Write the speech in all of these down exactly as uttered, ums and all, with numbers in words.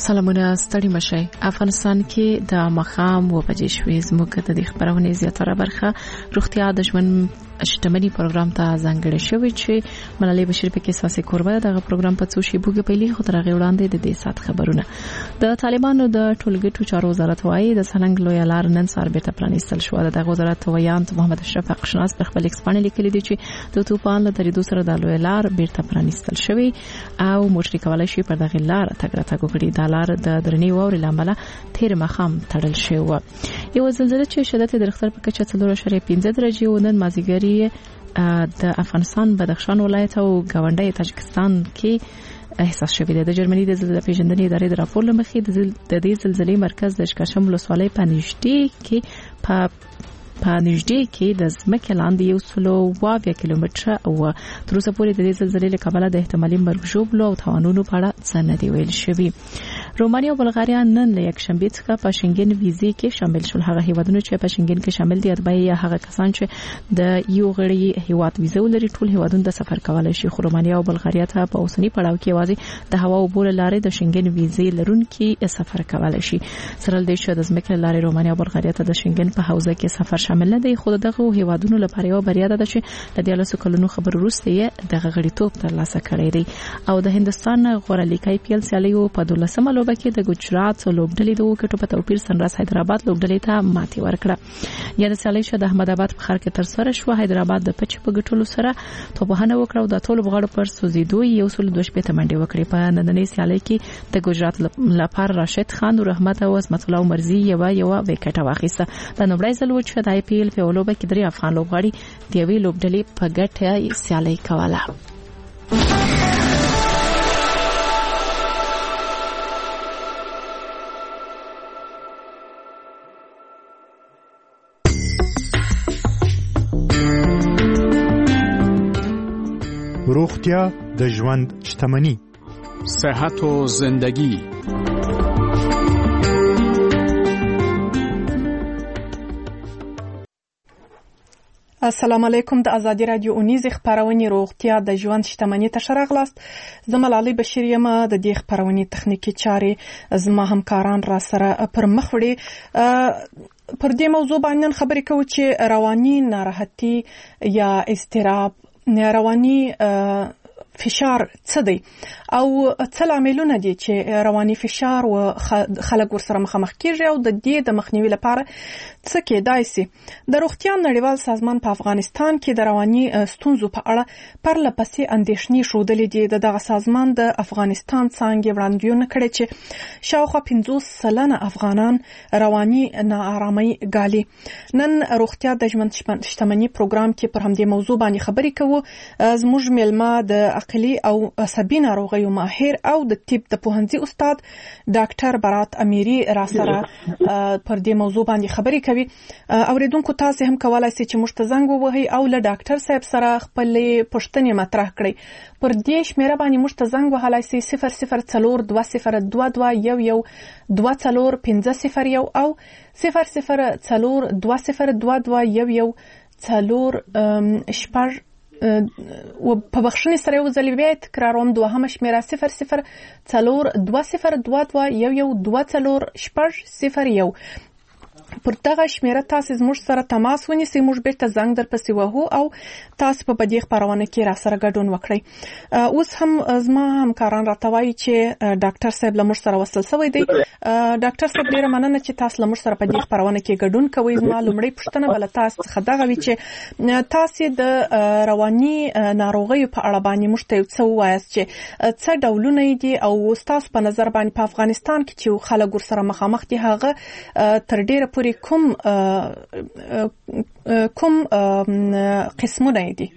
سلامونه ستړي مشي. افغانستان کې د مخام و بجې شوې زموږ د خبرونه زیاتره برخه روغتیا د ژوند شتمنۍ پروګرام ته ځانګړی شوی چې ملالۍ بشیر په کې اساسي کوربه دغه پروګرام په څو شی بوګي پیلي خو تر هغه وړاندې د دې سات خبرونه د طالبانو د ټولګټو چارو وزارت وايي د سننګ لوی لار نن سار به ته پرانیستل شو. د وزارت ویان محمد اشرف اقشناس په خپل ایکسپانه لیکلي دي چې د توپان له درېدو سره د لوی لار بیرته پرانیستل شوی او موټر کولای شي پر دغه لار تګ راتګ وکړي. د لار د درنی ووري لامل تیر مخام تړل شوی و. یو زلزلې چې شدت د رختر په کچه څلور اعشاریه پنځه درجه و نن مازیګری د افغانستان بدخشان ولایت او گاونډي تاجکستان کې احساس شوی دی. د جرمني د زلزلې پیژندنې ادارې د راپور لمخې د دې زلزلې مرکز د شکشم ولسوالۍ په نږدې کې په په نږدې کې د ځمکې لاندې یو سلو واویا کیلومتره او تر اوسه پورې د دې زلزلې له کبله د احتمالي مرګ ژوبلو او تاوانونو په اړه څه نه دی ویل شوی. رومانیا او بلغاریا نن له یک شنبه څخه په شنګن ویزې کې شامل شول. هغه هیوادونه چې په شنګن کې شامل دي اتباعي یا هغه کسان چې د یو غړي هیواد ویزه ولري ټول هیوادونه د سفر کولای شي. خو رومانیا او بلغاریا ته په اوسنی پړاو کې یوازې د هوا او بول لارې د شنګن ویزې لرونکي سفر کولای شي. سره د شې د ځمکې لارې رومانیا او بلغاریا ته د شنګن په حوزه کې سفر شامل نه دی. خو دغه هیوادونو لپاره یو بریا ده چې د دیالسو کلونو خبر وروسته یې دغه غړیتوب ترلاسه کړی دی. او د هندستان غوړلیکای پیل سیالیو په دولسمه لوبه کې د ګجرات لوبډلې د وکټو په توپیر سنرایز حیدرآباد لوبډلې ته ماتې ورکړه. یا د سیالي شو د احمد آباد په ښار کې تر سره شو. حیدرآباد د پچ په ګټلو سره توپهنه وکړه او د ټولو بغړو پر سوزیدو یو سل دوه شپې ته منډه وکړه. په نننۍ سیالي کې د ګجرات لپاره راشد خان او رحمت او عظمت الله مرزي یو یو وکټ واخیسته. د نوبړای زل و چې د آی پی ایل په لوبه کې درې افغان لوبغاړي د یوې لوبډلې په ګټه سیالي کوله. روغتیا د ژوند شتمنۍ. صحت و زندگی. السلام علیکم. د ازادي رادیو اونیز خبرونه روغتیا د ژوند شتمنۍ ته شرغلاست. زما ملالۍ بشیر یم. د دې خبرونه تخنیکی چارې زما همکاران را سره پر مخ وړي. پر دې موضوع باندې خبرې کوو چې رواني ناراحتي یا اضطراب رواني فشار څه دی او څه لاملونه دي چې رواني فشار او خلک ورسره مخامخ کیږي او د دې د مخنیوي لپاره څه کېدای شي. د روغتیا نړیوال سازمان په افغانستان کې د رواني ستونزو په اړه پرله پسې اندېښنې ښودلې دي. د دغه سازمان د افغانستان څانګې وړاندوینه کړې چې شاوخوا پنځوس سلنه افغانان رواني ناارامۍ ګالي. نن روغتیا د ژوند شتمنۍ پروګرام کې پر همدې موضوع باندې خبرې کوو. زموږ میلمه د عقلي او عصبي ناروغیو ماهر او د طب د پوهنځي استاد ډاکټر برات امیری را سره پر دې موضوع باندې خبرې کوي. اوریدونکو تاسو هم کولای شئ چې موږ ته زنګ ووهئ او له ډاکټر صاحب سره خپل پوښتنې مطرح کړئ. پر دې شمیره باندې موږ ته زنګ وهلای شئ صفر صفر څلور دوه صفر دوه دوه یو یو دوه څلور پنځه صفر یو او صفر صفر څلور دوه صفر دوه دوه یو یو څلور شپږ و په بخښنې سره یو ځل بیا تکراروم. دوهمه شمیره صفر صفر څلور دوه صفر دوه دوه یو یو دوه څلور شپږ صفر یو. پر دغه شمیره تاسو زموږ سره تماس ونیسئ. موږ بیرته زنګ در پسې وهو او تاسو په دې خبرونه کې را سره ګډون وکړئ. اوس هم زما همکاران راته وایي چې ډاکټر صاحب له موږ سره وصل شوی دی. ډاکټر صاحب ډیره مننه چې تاسو له موږ سره په دې خبرونه کې ګډون کوئ. زما لومړی پوښتنه بل تاسو څخه دغه وی چې تاسو د رواني ناروغیو په اړه باندې موږ ته څه وایاست چې څه ډولونه دي او تاسو په نظر باندې په افغانستان کې چې خلک ورسره مخامخ دي هغه تر ډیره پورې کوم کوم قسمونه دي؟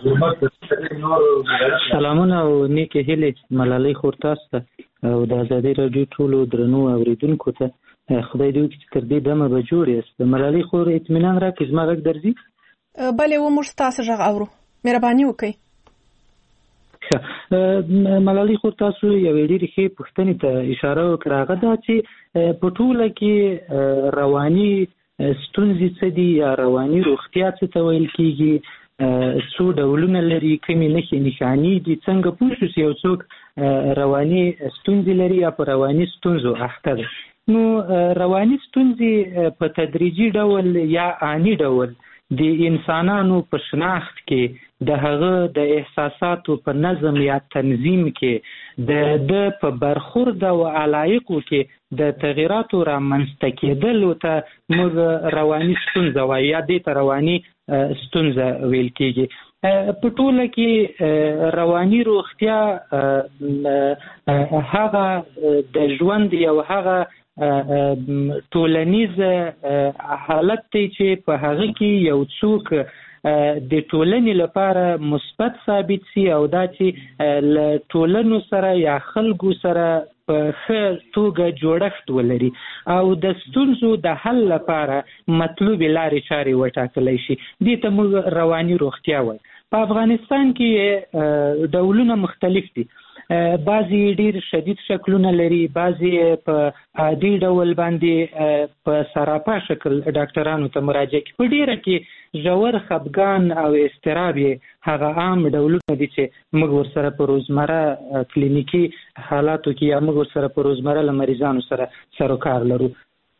سلامونه او نیکه هیلې ملالۍ خور تاسو ته او د ازادي رادیو ټولو درنو اوریدونکو ته. خدای دې وکړي چې تر دې دمه به جوړ یاست. ملالۍ خور اطمینان راکړئ زما غږ درځي؟ بلې و موږ ستاسو غږ اورو. مهرباني وکړئ. ملالۍ خور تاسو یوې ډېرې ښې پوښتنې ته اشاره وکړه. هغه دا چې په ټوله کې رواني ستونزې څه دي یا رواني روغتیا څه ته ویل کېږي، څو ډولونه لري، کومې نښې نښانې دي، څنګه پوه شو چې یو څوک رواني ستونزې لري یا په رواني ستونزو اخته ده. نو رواني ستونزې په تدریجي ډول یا آني ډول د انسانانو په شناخت کې د هغه د احساساتو په نظم یا تنظیم کې د د په برخورد او علایقو کې د تغییراتو رامنځته کېدلو ته موږ رواني ستونزه وایو یا دې ته رواني ستونزه ویل کېږي. په ټوله کې رواني روغتیا هغه د ژوند یو هغه ټولنیز حالت دی چې په هغه کې یو څوک د ټولنې لپاره مثبت ثابت سي او دا چې له ټولنو سره یا خلکو سره په ښه توګه جوړښت ولري او د ستونزو د حل لپاره مطلوبې لارې چارې وټاکلی شي. دې ته موږ رواني روغتیا وایو. په افغانستان کې ډولونه مختلف دي. بعضی ډیر شدید شکلونه لري، بعضی په عادي ډول باندې په سراپا شکل ډاکټرانو ته مراجعه کوي. په ډیره کې ژور خفګان او اضطراب هغه عام ډولونه دي چې موږ ورسره په روزمره کلینیکي حالاتو کې یا موږ ورسره په روزمره له مریضانو سره سروکار لرو.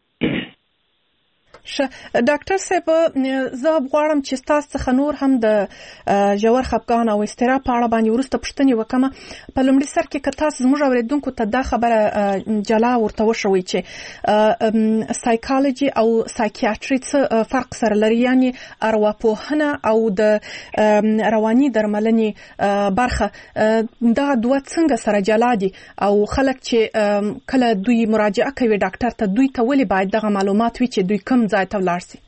ش ډاکټر صاحب زه غواړم چې تاسو څخه نور هم د ژور خفګان او اضطراب په اړه باندې ورسته پوښتنې وکم. په لومړي سر کې که تاسو زموږ اوریدونکو ته دا خبره جلا ورته وشوي چې سایکالوجي او سایکیاتري څه فرق سره لري، یعنی ارواپوهنه او د رواني درملنې برخه دا دوه څنګه سره جلا دي او خلک چې کله دوی مراجعه کوي ډاکټر ته دوی ته ولې باید دغه معلومات وي چې دوی کوم ځای ته ولاړ سي؟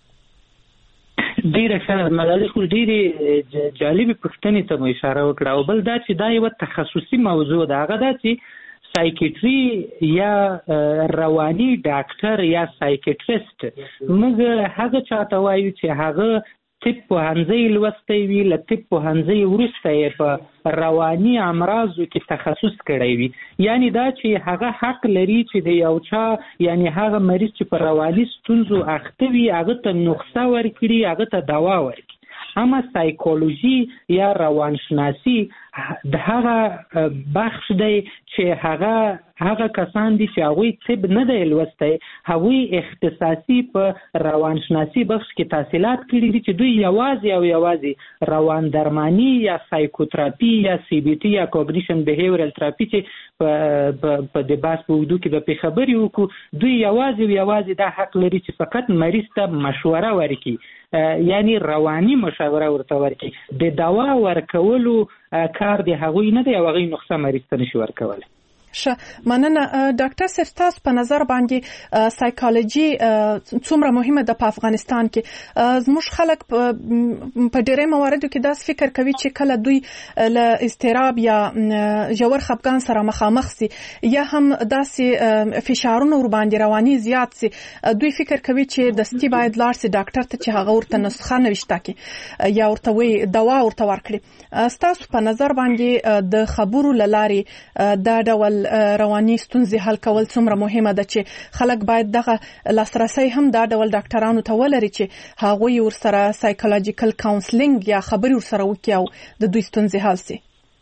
ډیره ښه ملالۍ خو ډېرې جالبې پوښتنې ته مو اشاره وکړه او بل دا چې دا یوه تخصصي موضوع ده. هغه دا چې سایکیټري یا رواني ډاکټر یا سایکیټریسټ موږ هغه چاته وایو چې هغه طب پوهنځی لوستی وي، له طب پوهنځی وروسته یې په رواني امراضو کې تخصص کړی وي. یعنی دا چې هغه حق لري چې د یو چا یعنی هغه مریض چې په رواني ستونزو اخته وي هغه ته نسخه ورکړي، هغه ته دوا ورکړي. اما سایکولوژي یا روانشناسي د هغه بخش دی چې هغه هغه کسان دي چې هغوی طب نه دی لوستی، هغوی اختصاصي په روانشناسي بخش کې تحصیلات کړي دي چې دوی یوازې او یوازې روان درماني یا سایکوتراپي یا سی بی ټي یا کوګنیشن بیهیورل تراپي چې په د بحث په اوږدو کې به پرې خبرې وکړو، دوی یوازې او یوازې دا حق لري چې فقط مریض ته مشوره ورکړي، یعنی رواني مشوره ورته ورکړي. د دوا ورکولو کار د هغوی نه دی او هغوی نسخه مریض ته نشي ورکولی. ښه مننه ډاکټر صاحب. تاسو په نظر باندې سایکالوژي څومره مهمه ده په افغانستان کې؟ زموږ خلک په ډېرې مواردو کې داس فکر کوي چې کله دوی له اضطراب یا ژور خفګان سره مخامخ سي یا هم داسې فشارونه ور باندې رواني زیات سي، دوی فکر کوي چې دستي باید لاړ سي ډاکټر ته چې هغه ورته نسخه نوشته کړي یا ورته وي دوا ورته ورکړي. تاسو په نظر باندې د خبرو له لارې دا ډول رواني ستونزې حل کول څومره مهمه ده چې خلک باید دغه لاسرسي هم دا ډول ډاکټرانو ته ولري چې هغوی ورسره سایکولوژیکل کاونسلینګ یا خبرې ورسره وکړي او د دوی ستونزې حل سي؟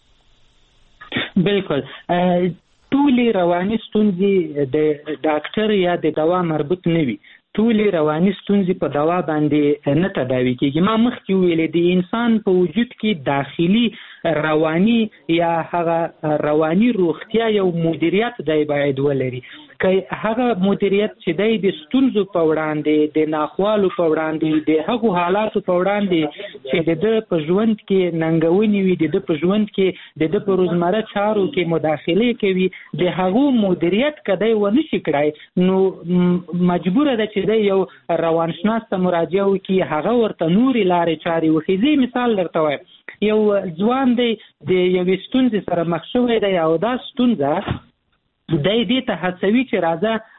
بالکل. ټولې رواني ستونزې د ډاکټر یا د دوا مربوط نه وي. ټولې رواني ستونزې په دوا باندې نه تداوي کېږي. ما مخکې ویلې د انسان په وجود کې داخلي رواني یا هغه رواني روغتیا یو مدیریت دی باید ولري. که هغه مدیریت چې دی د ستونزو په وړاندې، د ناخوالو په وړاندې، د هغو حالاتو په وړاندې چې د ده په ژوند کې ننګونې وي، د ده په ژوند کې د ده په روزمره چارو کې مداخلې کوي، د هغو مدیریت که دی ونه شي کړی نو مجبوره ده چې دی یو روانشناس ته مراجعه وکړي، هغه ورته نورې لارې چارې وښيي. زه مثال درته وایم، یو ځوان دی د یوې ستونزې سره مخ شوی دی او دا ستونزه دی دې ته هڅوي چې راځه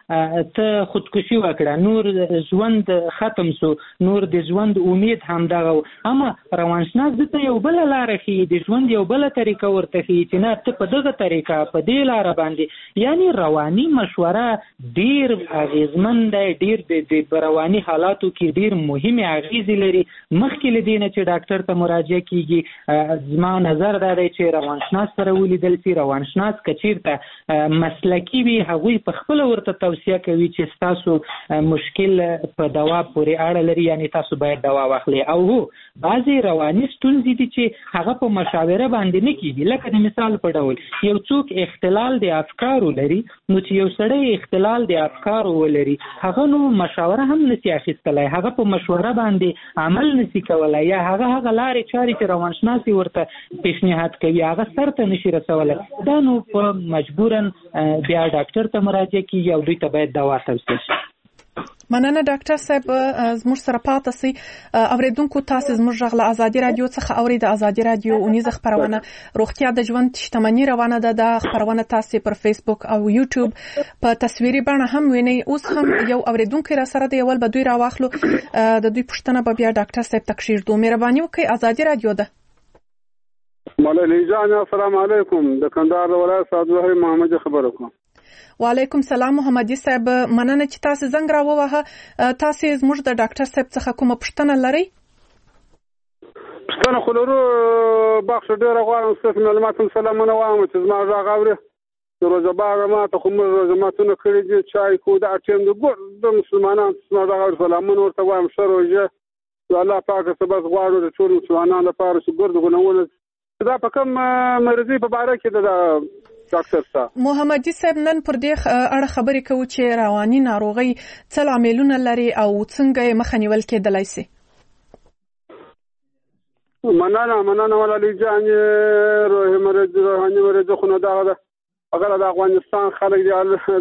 ته خودکشي وکړه، نور ژوند ختم سو، نور د ژوند امید هم دغه. اما روانشناس دته یو بل لار ښیي، د ژوند یو بل طریقه ورته ښیي چې نه ته په دغه طریقه په دې لار باندې. یعنی رواني مشوره ډیر اغیزمن دی، ډیر د رواني حالاتو کې ډیر مهمه اغیزې لري. مخکې له دې نه چې ډاکټر ته مراجعه کیږي، زما نظر دا دی چې روانشناس سره ولیدل شي. روانشناس که چیرته مسلکي وي هغوی په خپل ورته توصیه کوي چې تاسو مشکل په دوا پورې اړه لري، یعنی تاسو باید دوا واخلئ. او هو بعضې رواني ستونزې دي چې هغه په مشاوره باندې نه کیږي. لکه د مثال په ډول یو څوک اختلال د افکارو لري، نو چې یو سړی اختلال د افکارو ولري هغه نو مشاوره هم نشي اخیستلی، هغه په مشوره باندې عمل نشي کولی، یا هغه هغه لارې چارې چې روانشناس ورته پیشنهاد کوي هغه سرته نشي رسولی. دا نو په مجبورا بیا ډاکټر ته مراجعه کیږي او دوی ته باید دوا توصیه شي. مننه ډاکټر صاحب، زموږ سره پاتې سي. اوریدونکو تاسو زموږ غږ له ازادي رادیو څخه اوري. د ازادي رادیو اونیزه خبرونه روغتیا د ژوند شتمنۍ روانه ده. د خبرونه تاسو پر فیسبوک او یوټیوب په تصویري بڼه هم وینئ. اوس هم یو اوریدونکو را سره دی، اول به دوی راواخلو، د دوی پوښتنه به بیا ډاکټر صاحب تکشیر دو. مهرباني وکړئ، ازادي رادیو ده. ملالۍ جان السلام علیکم، د کندهار ولایت صادوه محمد خبرو کوم. وعلیکم سلام محمدي صاحب، مننه چې تاسو زنګ راووهه. تاسو زموږ د ډاکټر صاحب څخه کومه پوښتنه لرئ؟ پوښتنه خو لرو، بخښ ډېره غواړم ستاسو معلومات هم سلامونه وایم چې زما غږ اوري. د روژه باغه ماته خو موږ روژهماتونه کړي دي، چای کو دا ټیم د ګور د مسلمانانو زما غږ اوري، سلامونه ورته وایم. ښه روژه د الله پاک څخه بس غواړو د ټولو مسلمانانو لپاره چې ګور د ګناهونو دا په کوم مرضي په باره کې د ډاکټر صاحب محمدي صاحب نن پر دې اړه خبرې کوو چې رواني ناروغي څه لاملونه لري او څنګه یې مخه نیول کېدلای شي. مننه مننه ولالي جان، روحي مرض روحاني مرض خو نه دا هغه د افغانستان خلک دی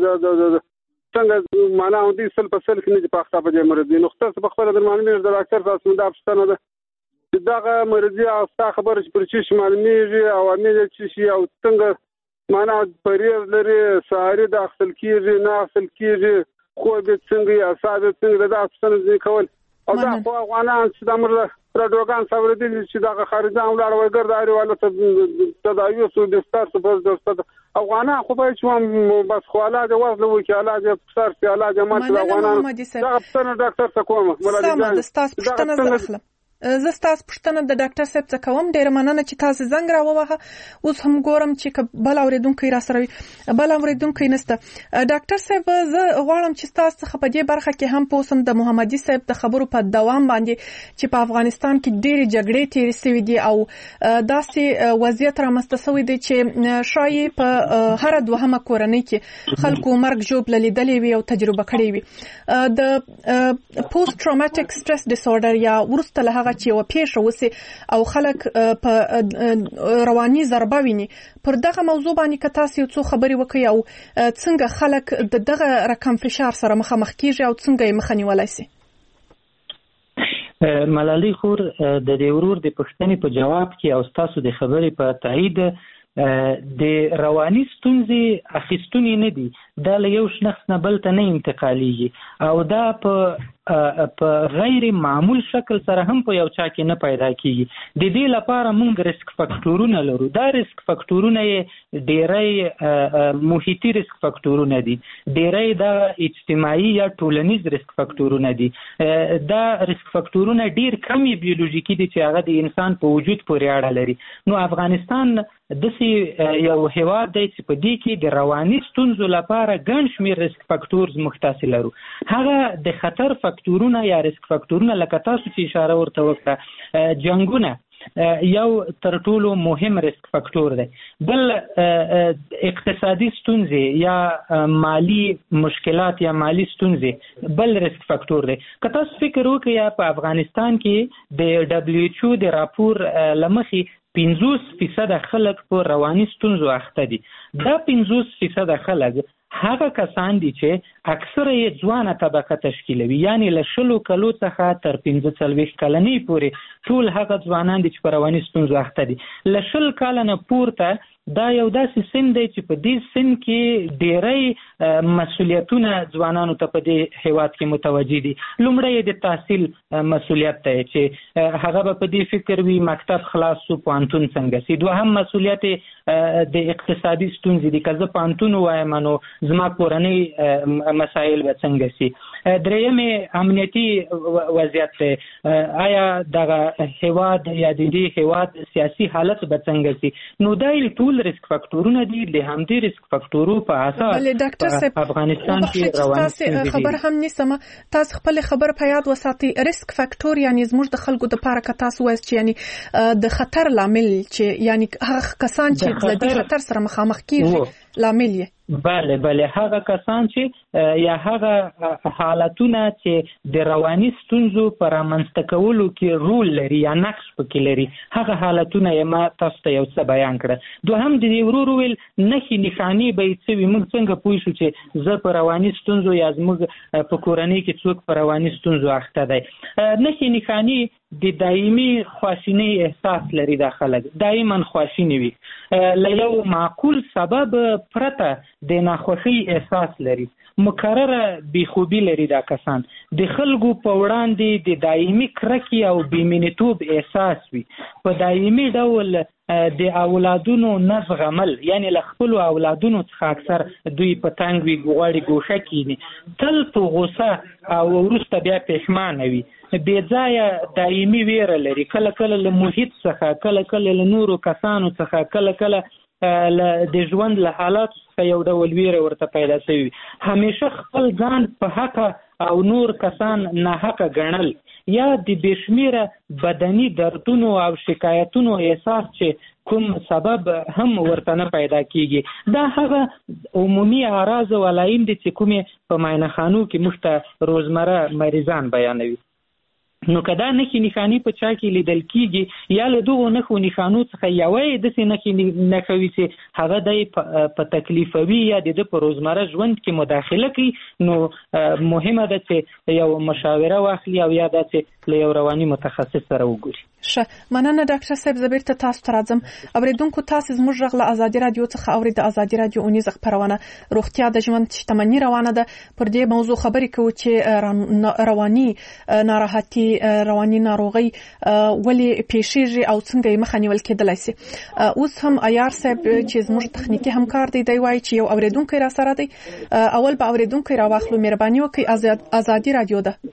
څنګه معنا دوی سل په سل کې نه دي پاخته په دې مرض نو خصوصا په خپل درمانونه د ډاکټر تاسو دا پښتنه ده دغه مرضي او څه خبره چې پر چی معلومیږي او امید چې شي او څنګه معنا پرېز لري ساري د اخصل کیږي نه اخصل کیږي خو به څنګه اعصاب څنګه د اصل کول او دا خو افغانان چې د امر پروګرام څور دي چې دا خارجان ولاړ وګرځاري ولا تداوی سو د ستاسو په دسته افغانان خو به چې بس خو علاج وزن وکي علاج سر سي علاج ماته افغانان دا څنګه ډاکټر څه کوم ولادي ستاسو پښتنه زخم زه ستاسو پښتنه د ډاکټر صاحب څخه کوم. ډیره مننه چې تاسو زنګ راووهه. اوس هم ګورم چې بل اوریدونکو را سره وي بل اوریدونکو نشته. ډاکټر صاحب زه غواړم چې تاسو څخه په دې برخه کې هم پوسم د محمدي صاحب د خبرو په دوام باندې چې په افغانستان کې ډېری جګړې تیرې شوې دي او داسې وضعیت رامنځته شوی دی چې شایي په هر دوهمه کورنۍ کې خلکو مرګ ژوبله لیدلې وي او تجربه کړې وي. د پوسټ ټراوماتیک سټرس ډیسورډر یا وروسته له چې یو پیښه وسی او خلک په رواني ضربه ویني پر دغه موضوع باندې که تاسو یو څه خبرې وکړئ او څنګه خلک د دغه رقم فشار سره مخامخ کیږي او څنګه یې مخه نیولای شي. ملالۍ خور د دې ورور د پښتنې په جواب کې او تاسو د خبرې په تایید د رواني ستونزې اخیستونې نه دي، دا له یو شخص نه بل ته نه انتقالېږي او دا په په غیر معمول شکل سره هم په یو چا کې نه پیدا کیږي. د دې لپاره موږ ریسک فاکټورونه لرو. دا ریسک فاکټورونه یې ډېری محیطي ریسک فاکټورونه دي، ډېری د اجتماعي یا ټولنیز ریسک فاکټورونه دي. دا ریسک فاکټورونه ډېر کم بیولوژیکي دي چې هغه د انسان په وجود پورې اړه لري. نو افغانستان داسې یو هیواد دی چې په دې کې د رواني ستونزو لپاره ګڼ شمېر ریسک فاکټورز مختص لرو. هغه د خطر فاکټورونه یا ریسک فاکټورونه لکه تاسو چې اشاره ورته وکړه جنګونه یو تر ټولو مهم ریسک فاکټور دی. بل اقتصادي ستونزې یا مالی مشکلات یا مالی ستونزې بل ریسک فاکټور دی. که تاسو فکر وکړئ یا په افغانستان کې د دبلیو ایچ او د راپور لمخې پنځوس فیصده خلک په رواني ستونزو اخته دي. دا پنځوس فیصده خلک هغه کسان دي چې اکثره یې ځوانه طبقه تشکیلوي، یعنی له شلو کلو څخه تر پنځه څلوېښت کلنۍ پورې ټول هغه ځوانان دي چې په رواني ستونزو اخته دي. له شل کاله نه پورته دا یو داسې سن دی چې په دې سن کې ډېری مسؤلیتونه ځوانانو ته په دې هیواد کې متوجه دي. لومړی د تحصیل مسؤلیت دی چې هغه به په دې فکر وي مکتب خلاص شو پوهنتون څنګه سي. دوهم مسؤلیت د اقتصادي ستونزې دي، که زه پوهنتون ووایم نو زما کورنۍ مسایل به څنګه سي. درېیمې امنیتي وضعیت دی، آیا دغه هیواد یا د دې هیواد سیاسي حالت به څنګه سي. نو دا ټول ریسک فاکټورونه دي، د همدې ریسک فاکټورو په اساس په افغانستان کې روان دي. خبر هم نسم تاسو خپل خبر په یاد وساتئ. ریسک فاکټور یعنی زموږ د خلکو د پاره که تاسو وایي چې یعنی د خطر لامل چې یعنی هغه کسان چې د دې خطر سره مخامخ کیږي لامل یې. بله بله هغه کسان چې یا هغه حالتونه چې د رواني ستونزو په رامنځته کولو کې رول لري یا نقش پکې لري، هغه حالتونه یې ما تاسو ته یو څه بیان کړه. دوهم د دې ورو ویل نښې نښانې به یې څه وي، موږ څنګه پوه شو چې زه په رواني ستونزو یا زموږ په کورنۍ کې څوک په رواني ستونزو اخته دی. نښې نښانې د دایمي خواشینۍ احساس لري، دا خلک دایما خواشیني وي، له یو معقول سبب پرته د ناخوښۍ احساس لري، مکرره بیخوبي لري. دا کسان د خلکو په وړاندې د دایمي کرکې او بیمینیتوب احساس وي، په دایمي ډول د اولادونو نه زغمل، یعنی له خپلو اولادونو څخه اکثر دوی په تنګ وي، غواړي ګوښه کیني، تل په غوسه او وروسته بیا پښیمانه وي، بې ځایه دایمي ویره لري، کله کله له محیط څخه، کله کله له نورو کسانو څخه، کله کله د ژوند له حالاتو څخه یو ډول ویره ورته پیدا شوي. همیشه خپل ځان په حقه او نور کسان ناحقه ګڼل یا د بېشمېره بدني دردونو او شکایتونو احساس چې کوم سبب هم ورته نه پیدا کیږي. دا هغه عمومي اعراض او علایم دي چې کومې په معاینهخانو کې موږ ته روزمره مریضان بیانوي. نو که دا نښې نښانې په چا کې لیدل کیږي یا له دغو نښو نښانو څخه یوه یې داسې نښې نښه وي چې هغه دی په تکلیفوي یا د ده په روزمره ژوند کې مداخله کوي، نو مهمه ده چې یو مشاوره واخلي او یا داسې له یو رواني متخصص سره وګوري. ښه مننه ډاکټر صاحب. زه بیرته تاسو ته راځم. اورېدونکو تاسو زموږ غږ له ازادي راډیو څخه اورئ. د ازادي راډیو اونیزه خپرونه روغتیا د ژوند شتمني روانه ده. پر دې موضوع خبرې کوو چې رواني ناراحتي، رواني ناروغي ولې پیښیږي او څنګه یې مخه نیول کېدلای شي. اوس هم عیار صاحب چې زموږ تخنیکی همکار دی دی وایي چې یو اورېدونکی را سره دی. اول به اورېدونکی را واخلو. مهرباني وکړئ. ازادي راډیو ده.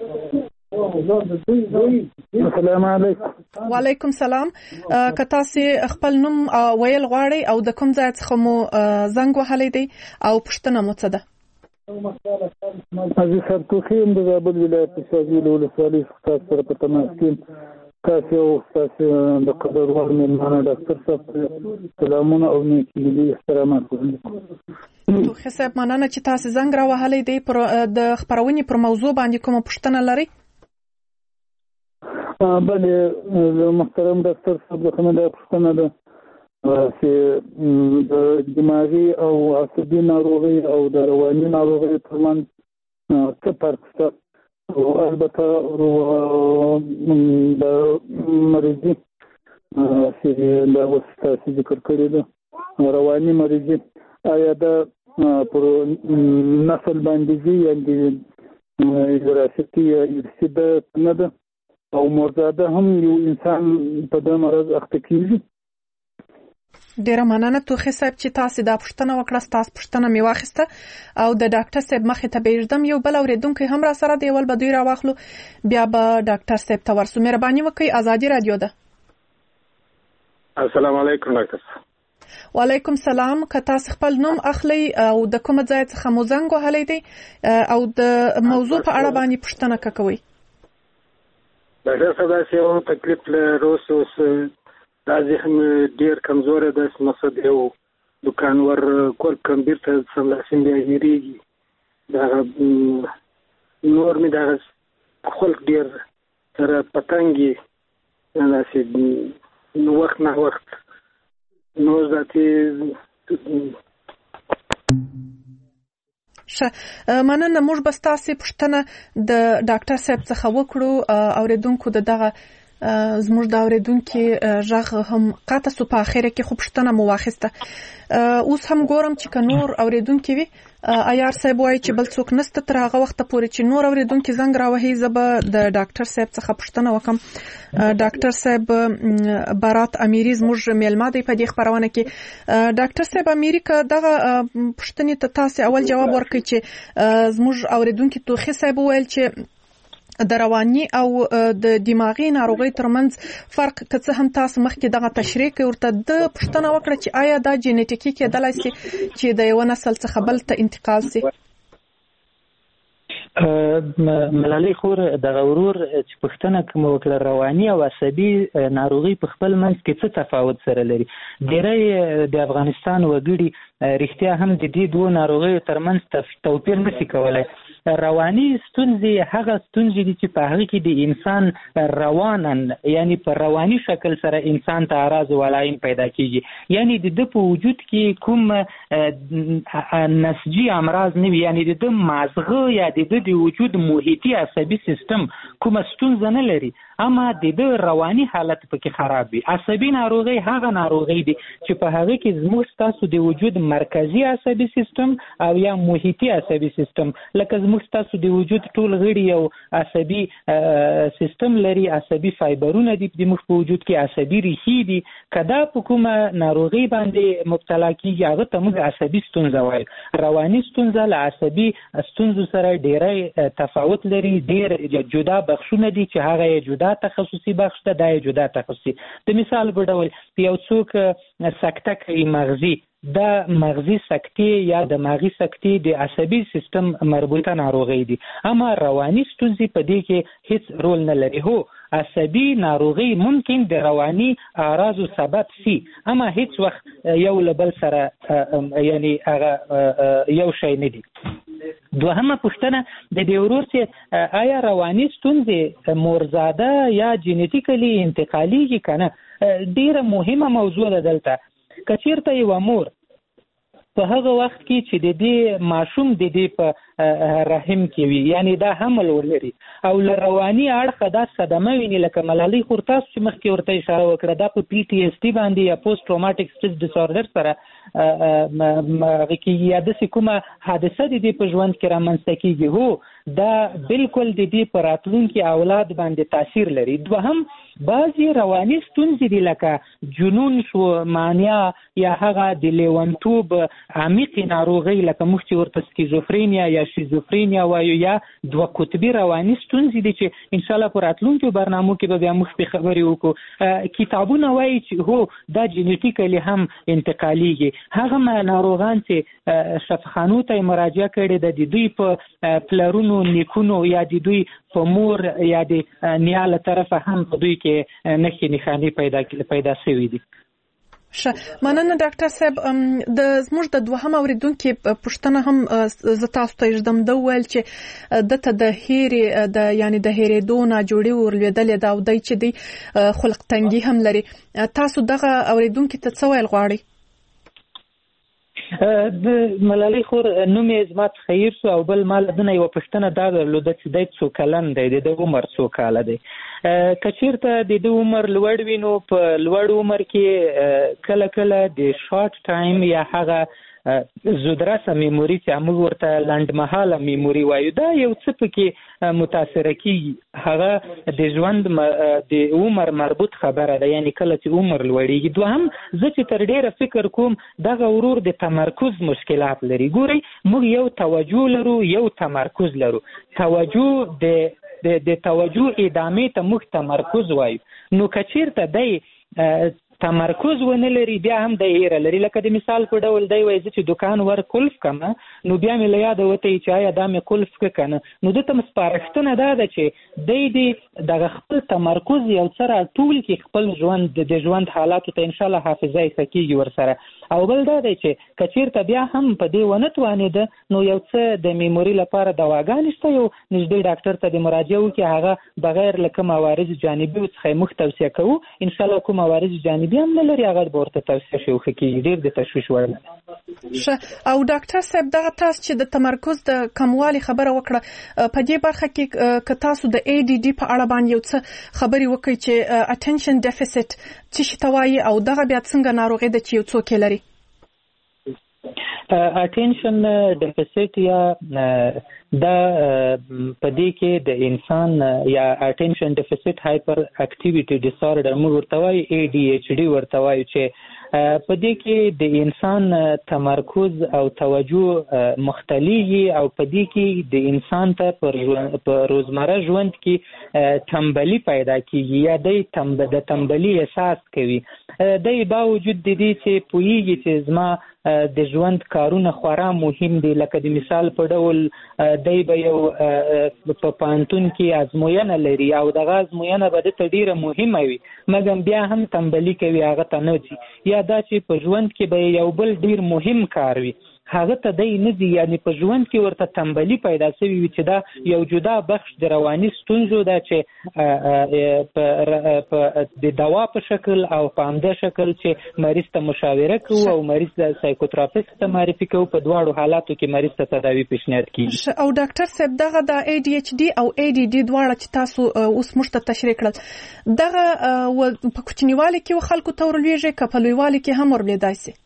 السلام علیکم. وعلیکم سلام. که تاسو خپل نوم ویل غواړئ او د کوم ځای څخه مو زنګ وهلی دی او پوښتنه مو څه ده؟ عزیز صاحب توخیم د زابل ولایت په شاجویل ولسوالۍ څخه تاسو سره په تماس کې یم. تاسو او تاسو د قدرور مېلمانه ډاکټر صاحب سلامونه او نیکي احترامات وکړم. توخی صاحب مننه چې تاسو زنګ را وهلی دی. پر د خپرونې پر موضوع باندې کومه پوښتنه لرئ؟ بله محترم ډاکټر صاحب د خنه دا پوښتنه ده چې د دماغي او عصبي ناروغي او د رواني ناروغي ترمنځ څه فرق شته، او البته د مریضي چې دا اوس تاسو ذکر کړی ده رواني مریضي، آیا دا پر نسل باندې ځي یا د وراثتي یا ارثي ده نه ده، او مرزاده هم یو انسان په دې مرض اخته کیږي؟ ډیره مننه توخی صاحب چې تاسو دا پوښتنه وکړه. تاسو پوښتنه می واخیسته او د ډاکټر صاحب مخې ته بیردم. یو بل اوریدونکو هم را سره دی، ول به دوی را واخلو بیا به ډاکټر صاحب ته ورسو. مهرباني وکړئ. ازادي راډیو ده. السلام علیکم ډاکټر صاحب. وعلیکم سلام. که تاسو خپل نوم اخلي او د کوم ځای څخه مو زنګ وهلی دی او د موضوع په اړه باندې پوښتنه کوئ؟ ډاکټر صاحب دا یو تکلیف له روس اوس دا ذهن ډیر کمزوری ده، مقصد یو دکانور کور کمبیر ته سملاسي بیا هېرېږي. دغه نور مې دغه خلک ډېر سره په تنګ یې داسې وخت نه وخت نو ذاتې ښه مننه. موږ به ستاسو پوښتنه د ډاکټر صاحب څخه وکړو. اوریدونکو د دغه زموږ د اوریدونکو ژغ هم قاطع سو په اخره کې خو پوښتنه مو واخیسته. اوس هم ګورم چې که نور اوریدونکو وي. ایار صاحب وایي چې بل څوک نشته تر هغه وخت پورې چې نور اوریدونکو زنګ راوهي زه به د ډاکټر صاحب څخه پوښتنه وکم. ډاکټر صاحب بارات امیری زموږ میلمه دی په دې خبرونه کې. ډاکټر صاحب امیری که دغه پوښتنې ته تاسو اول جواب ورکړئ چې زموږ اوریدونکو توخي صاحب ویل چې د رواني او د دماغي ناروغي ترمنځ فرق که څه هم تاسو مخکې دغه تشریح کوي ورته د پوښتنه وکړه چې آیا دا جینیټیکي کېدلای شي چې د یو نسل څخه بل ته انتقال شي؟ ملالۍ خور دغه ورور چې پوښتنه کوم وکړه رواني او عصبي ناروغي په خپل منځ کې څه تفاوت سره لري. ډېری د افغانستان وګړي رښتیا هم د دې دوه ناروغیو ترمنځ توپیر نشي کولی. رواني ستونزې هغه ستونزې دي چې په هغه کې د انسان روانن یعنی په رواني شکل سره انسان ته اعراض او علائم پیدا کیږي. یعنی د د په وجود کې کوم نسجي امراض نه وي، یعنی د د مازغه یا د د وجود محیطي عصبي سیستم کوم ستونزه نه لري، اما د د رواني حالت پکې خراب وي. عصبي ناروغي هغه ناروغي دي چې په هغه کې زموږ تاسو د وجود مرکزي عصبي سیستم او یا محیطي عصبي سیستم لکه زموږ تاسو د وجود ټول غړي یو عصبي سیستم لري، عصبي فایبرونه دي د مخ په وجود کې، عصبي ریښې دي. کدا په کومه ناروغي باندې مبتلا کیږي هغه ته موږ عصبي ستونزه وایو. رواني ستونزه له عصبي ستونزو سره ډېری تفاوت لري، ډېر جدا بخښونه دي چې هغه یې جدا تخصصي بخش ته، دا یې جدا تخصصي. د مثال په ډول یو څوک سکته کوي مغزي، دا مغزي سکتې یا د مغزي سکتې د عصبي سیستم مربوطه ناروغي دي، اما رواني ستونزې په دې کې هیڅ رول نه لري. هو عصبي ناروغي ممکن د رواني اعراضو سبب شي، اما هیڅ وخت یو له بل سره یعنی هغه یو شی نه دي. دوهمه پوښتنه د دې ورور چې آیا رواني ستونزې مورزاده یا جینیټیکلی انتقالي که نه، ډیره مهمه موضوع ده دلته. که چیرته یوه مور په هغه وخت کې چې د دې ماشوم د دې په رحم کې وي، یعنی دا حمل ولري او له رواني اړخه دا صدمه ویني، لکه ملالۍ خور تاسو چې مخکې ورته اشاره وکړه دا په پی ټي اس ټي باندې یا پوسټ ټروماټیک سټریس ډیساردر سره هغه کې یا داسې کومه حادثه د دې په ژوند کې رامنځته کېږي، هو دا بالکل د دې په راتلونکي اولاد باندې تاثیر لري. دوهم بعضې رواني ستونزې دي لکه جنون شو، مانیا یا هغه د لیونتوب عمیقې ناروغۍ لکه موږ چې ورته سکیزوفرینیا یا شیزوفرینیا وایو، یا دوه قطبي رواني ستونزې دي چې انشاءالله په راتلونکو برنامو کې به بیا موږ پرې خبرې وکړو. کتابونه وایي چې هو دا جینیټیکلی هم انتقالیږي. هغه ناروغان چې شفاخانو ته مراجعه کړې ده د دوی په پلرونو نیکونو یا د دوی په مور یا د نیا له طرفه هم په دوی کې نښې نښانې پیدا پیدا شوي دي. ښه مننه ډاکټر صاحب. د زموږ د دوهم اوریدونکي پوښتنه هم زه تاسو ته ږدم. ده وویل چې دته د هیرې د یعنی د هیرېدو ناجوړي ورلوېدلې ده او دی چې دی خلق تنګي هم لري. تاسو دغه اوریدونکي ته څه ویل غواړئ؟ د ملالۍ خور نوم یې زما څخه هیر شو او بل ما له ده نه یوه پوښتنه دا درلوده چې دی څو کلن دی، د ده عمر څو کاله دی. که چېرته د ده عمر لوړ وي نو په لوړ عمر کې کله کله د شارټ ټایم یا هغه زودرسه میموري چې موږ ورته لنډمهاله میموري وایو، دا یو څه پکې متاثره کېږي. هغه د ژوند د عمر مربوط خبره ده، یعنی کله چې عمر لوړېږي. دوهم زه چې تر ډېره فکر کوم دغه ورور د تمرکز مشکلات لري. ګورئ موږ یو توجه لرو یو تمرکز لرو. توجه د د د توجه ادامې ته موږ تمرکز وایو. نو که چېرته دی تمرکز ونه لري بیا هم د هیره لري. لکه د مثال په ډول دی وایي زه چې دکان ور کلف کمه نو بیا مې له یاده وتی چې آیا دا مې کلف که که نه، نو ده ته م سپارښتنه دا ده چې دی د دغه خپل تمرکز یو څه راټول کړي، خپل ژوند د ژوند حالاتو ته انشاءالله حافظه یې ښه کېږي ورسره. او بل دا دی چې که چېرته بیا هم په دې ونه توانېده نو یو څه د میموري لپاره دواګانې شته، یو نږدې ډاکټر ته د مراجعه وکړي، هغه بغیر له کوم عوارض جانبي څخه یې موږ توصیه کوو. انشاءالله کوم عوارض جانبي جانبي هم نه لري هغه به ورته توصیه شي وښه ډېر د تشویش وړ نه ښه. او ډاکټر صاحب دغه تاسو چې د تمرکز د کموالي خبره وکړه په دې برخه کې که تاسو د ای ډي ډي په اړه باندې یو څه خبرې وکړئ چې attention deficit څه شي ته وایي او دغه بیا څنګه ناروغي ده چې یو څوک یې لري؟ اټینشن ډیفیسیټ یا دا په دې کې د انسان یا اټینشن ډیفیسیټ هایپر اکټیویټي ډیسارډر موږ ورته وایو ای ډي ایچ ډي ورته وایو چې په دې کې د انسان تمرکز او توجه مختلفي او په دې کې د انسان ته په روزمره ژوند کې تنبلي پیدا کیږي یا د تنبلي احساس کوي. د باوجود د دې چې پوهیږي چې زما د ژوند کارونه خورا مهم دي، لکه د مثال په ډول دی به یو په پوهنتون کې ازموینه لري او دغه ازموینه به دته ډیره مهمه وي مګر بیا هم تنبلي کوي هغه ته نه ځي، یا دا چې په ژوند کې به یو بل ډیر مهم کار وي هغه ته دی نه ځي، یعنی په ژوند کې ورته تنبلي پیدا شوي وي چې دا یو جدا بخش د رواني ستونزو ده چې د دوا په شکل او په همده شکل چې مریض ته مشاوره کوو او مریض د سایکوتراپیست ته معرفي کوو، په دواړو حالاتو کې مریض ته تداوي پیشنهاد کیږي. او ډاکټر صاحب دغه د ای ډي ایچ ډي او ای ډي ډي دواړه چې تاسو اوس موږ ته تشریح کړل دغه په کوچنیوالي کې خلکو ته ورلویږي که په لویوالي کې هم ورلیدای شي؟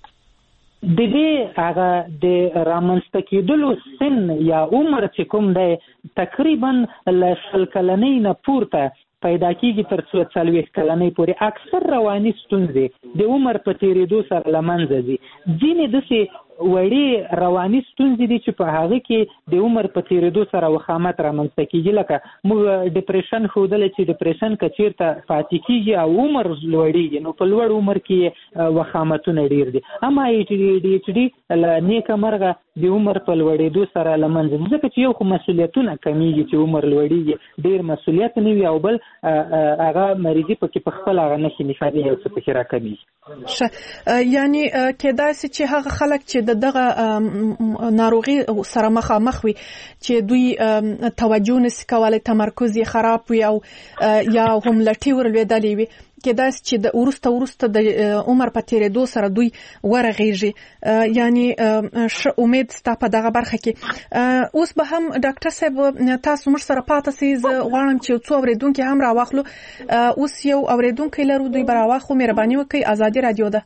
د دې هغه د رامنځته کېدلو سن یا عمر چې کوم دی تقریبا له شل کلنۍ نه پورته پیدا کیږي تر څو څلوېښت کلنۍ پورې. اکثر رواني ستونزې د عمر په تېرېدو سره له منځه ځي. ځینې داسې وړې رواني ستونزې دي چې په هغه کې د عمر په تېرېدو سره وخامت رامنځته کیږي، لکه موږ ډپریشن ښودلی چې ډپریشن که چېرته پاتې کیږي او عمر لوړېږي نو په لوړ عمر کې وخامتونه ډېر دي. اما ای ډي ایچ ډي له نیکه مرغه د عمر په لوړېدو سره له منځه ځي، ځکه چې یو خو مسؤلیتونه کمیږي چې عمر لوړېږي، ډېر مسؤلیت نه وي، او بل هغه مریضي پکې په خپل هغه نښې نښانې یو څه پکې راکمیږي. ښه، یعنی کېدای شي چې هغه خلک چې د دغه ناروغي سره مخامخ وي چې دوی توجه نشي کولای، تمرکز یې خراب وي او یا هم لټي ورلوېدلې وي، کېدای شي چې د ورسته ورسته د عمر په تېرېدو سره دوی ورغېږي. یعنی ښه امید ستا په دغه برخه کې. اوس به هم ډاکټر صاحب تاسو موږ سره پاتې سئ، زه غواړم چې یو څو اورېدونکي هم راواخلو. اوس یو اورېدونکی لرو، دوی به راواخلو. مهرباني وکړئ، ازادي راډیو ده.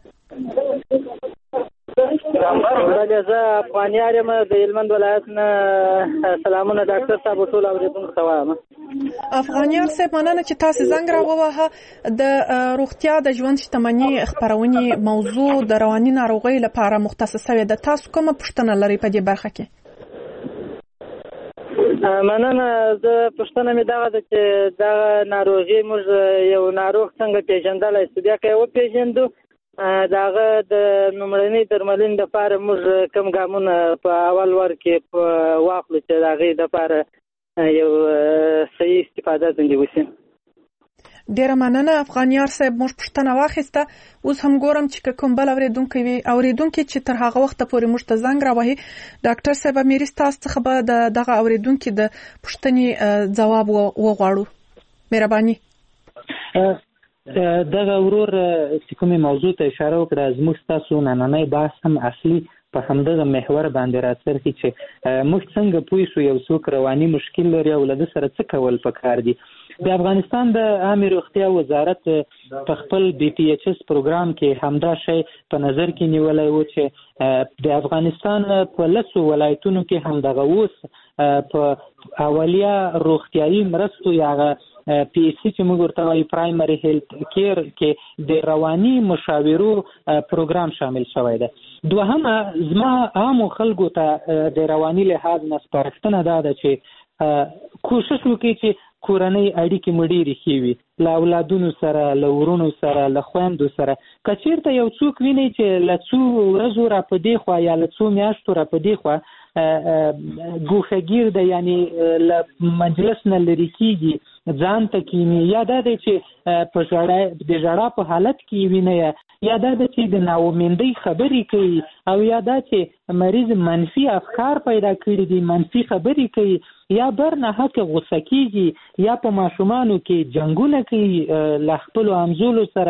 بله زه افغانیار یم د هلمند ولایت نه. سلامونه ډاکټر صاحب ټول اورېدونکو ته وایم. افغانیار صاحب مننه چې تاسو زنګ راووهه. د روغتیا د ژوند شتمنۍ خپرونې موضوع د رواني ناروغۍ لپاره مختص شوې ده. تاسو کومه پوښتنه لرئ په دې برخه کې؟ مننه. زه پوښتنه مې دغه ده چې دغه ناروغي موږ یو ناروغ څنګه پیژندلی شو، بیا که یې وپېژندو د هغه د لومړنۍ درملنې دپاره موږ کوم ګامونه په اول ور کې په واخلو چې د هغې دپاره یو صحیح استفاده څنګه وشي؟ ډېره مننه افغانیار صاحب، موږ پوښتنه واخیسته. اوس هم ګورم چې کوم بل اورېدونکی وي، اورېدونکي چې تر هغه وخته پورې موږ ته زنګ راوهي. ډاکټر صاحب امیري ستاسو څخه به د دغه اورېدونکي د پوښتنې ځواب وغواړو. مهرباني. دغه ورور چې کومې موضوع ته اشاره وکړه، زموږ ستاسو نننی بحث هم اصلي په همدغه محور باندې راڅرخي چې موږ څنګه پوه شو یو څوک رواني مشکل لري او له ده سره څه کول پکار دي. د افغانستان د عامې روغتیا وزارت په خپل بی پی ایچ اس پروګرام کې همدا شی په نظر کې نیولی و چې د افغانستان په لسو ولایتونو کې همدغه اوس په اولیه روغتیایي مرستو یا پی ایچ سی چې موږ ورته وایو پرایمري هیلث کیر کې د رواني مشاورو پروګرام شامل شوی دی. دوهمه زما عامو خلکو ته د رواني لحاظ نه سپارښتنه دا ده چې کوشش وکړي چې کورنۍ اړیکې مو ډېرې ښې وي، له اولادونو سره، له ورونو سره، له خویندو سره. که چېرته یو څوک وینئ چې له څو ورځو را په دې خوا یا له څو میاشتو را په دې خوا ګوښهګیر ده، یعنی له مجلس نه لرې کېږي، ځان ته کیني، یا دا دی چې په ژړا د ژړا په حالت کې وینه، یا دا دی چې د ناامیدۍ خبرې کوي، او یا دا چې مریض منفي افکار پیدا کړي دي، منفي خبرې کوي، یا بر نه حق غوسه کېږي، یا په ماشومانو کې جنګونه کوي له خپلو همزولو سره،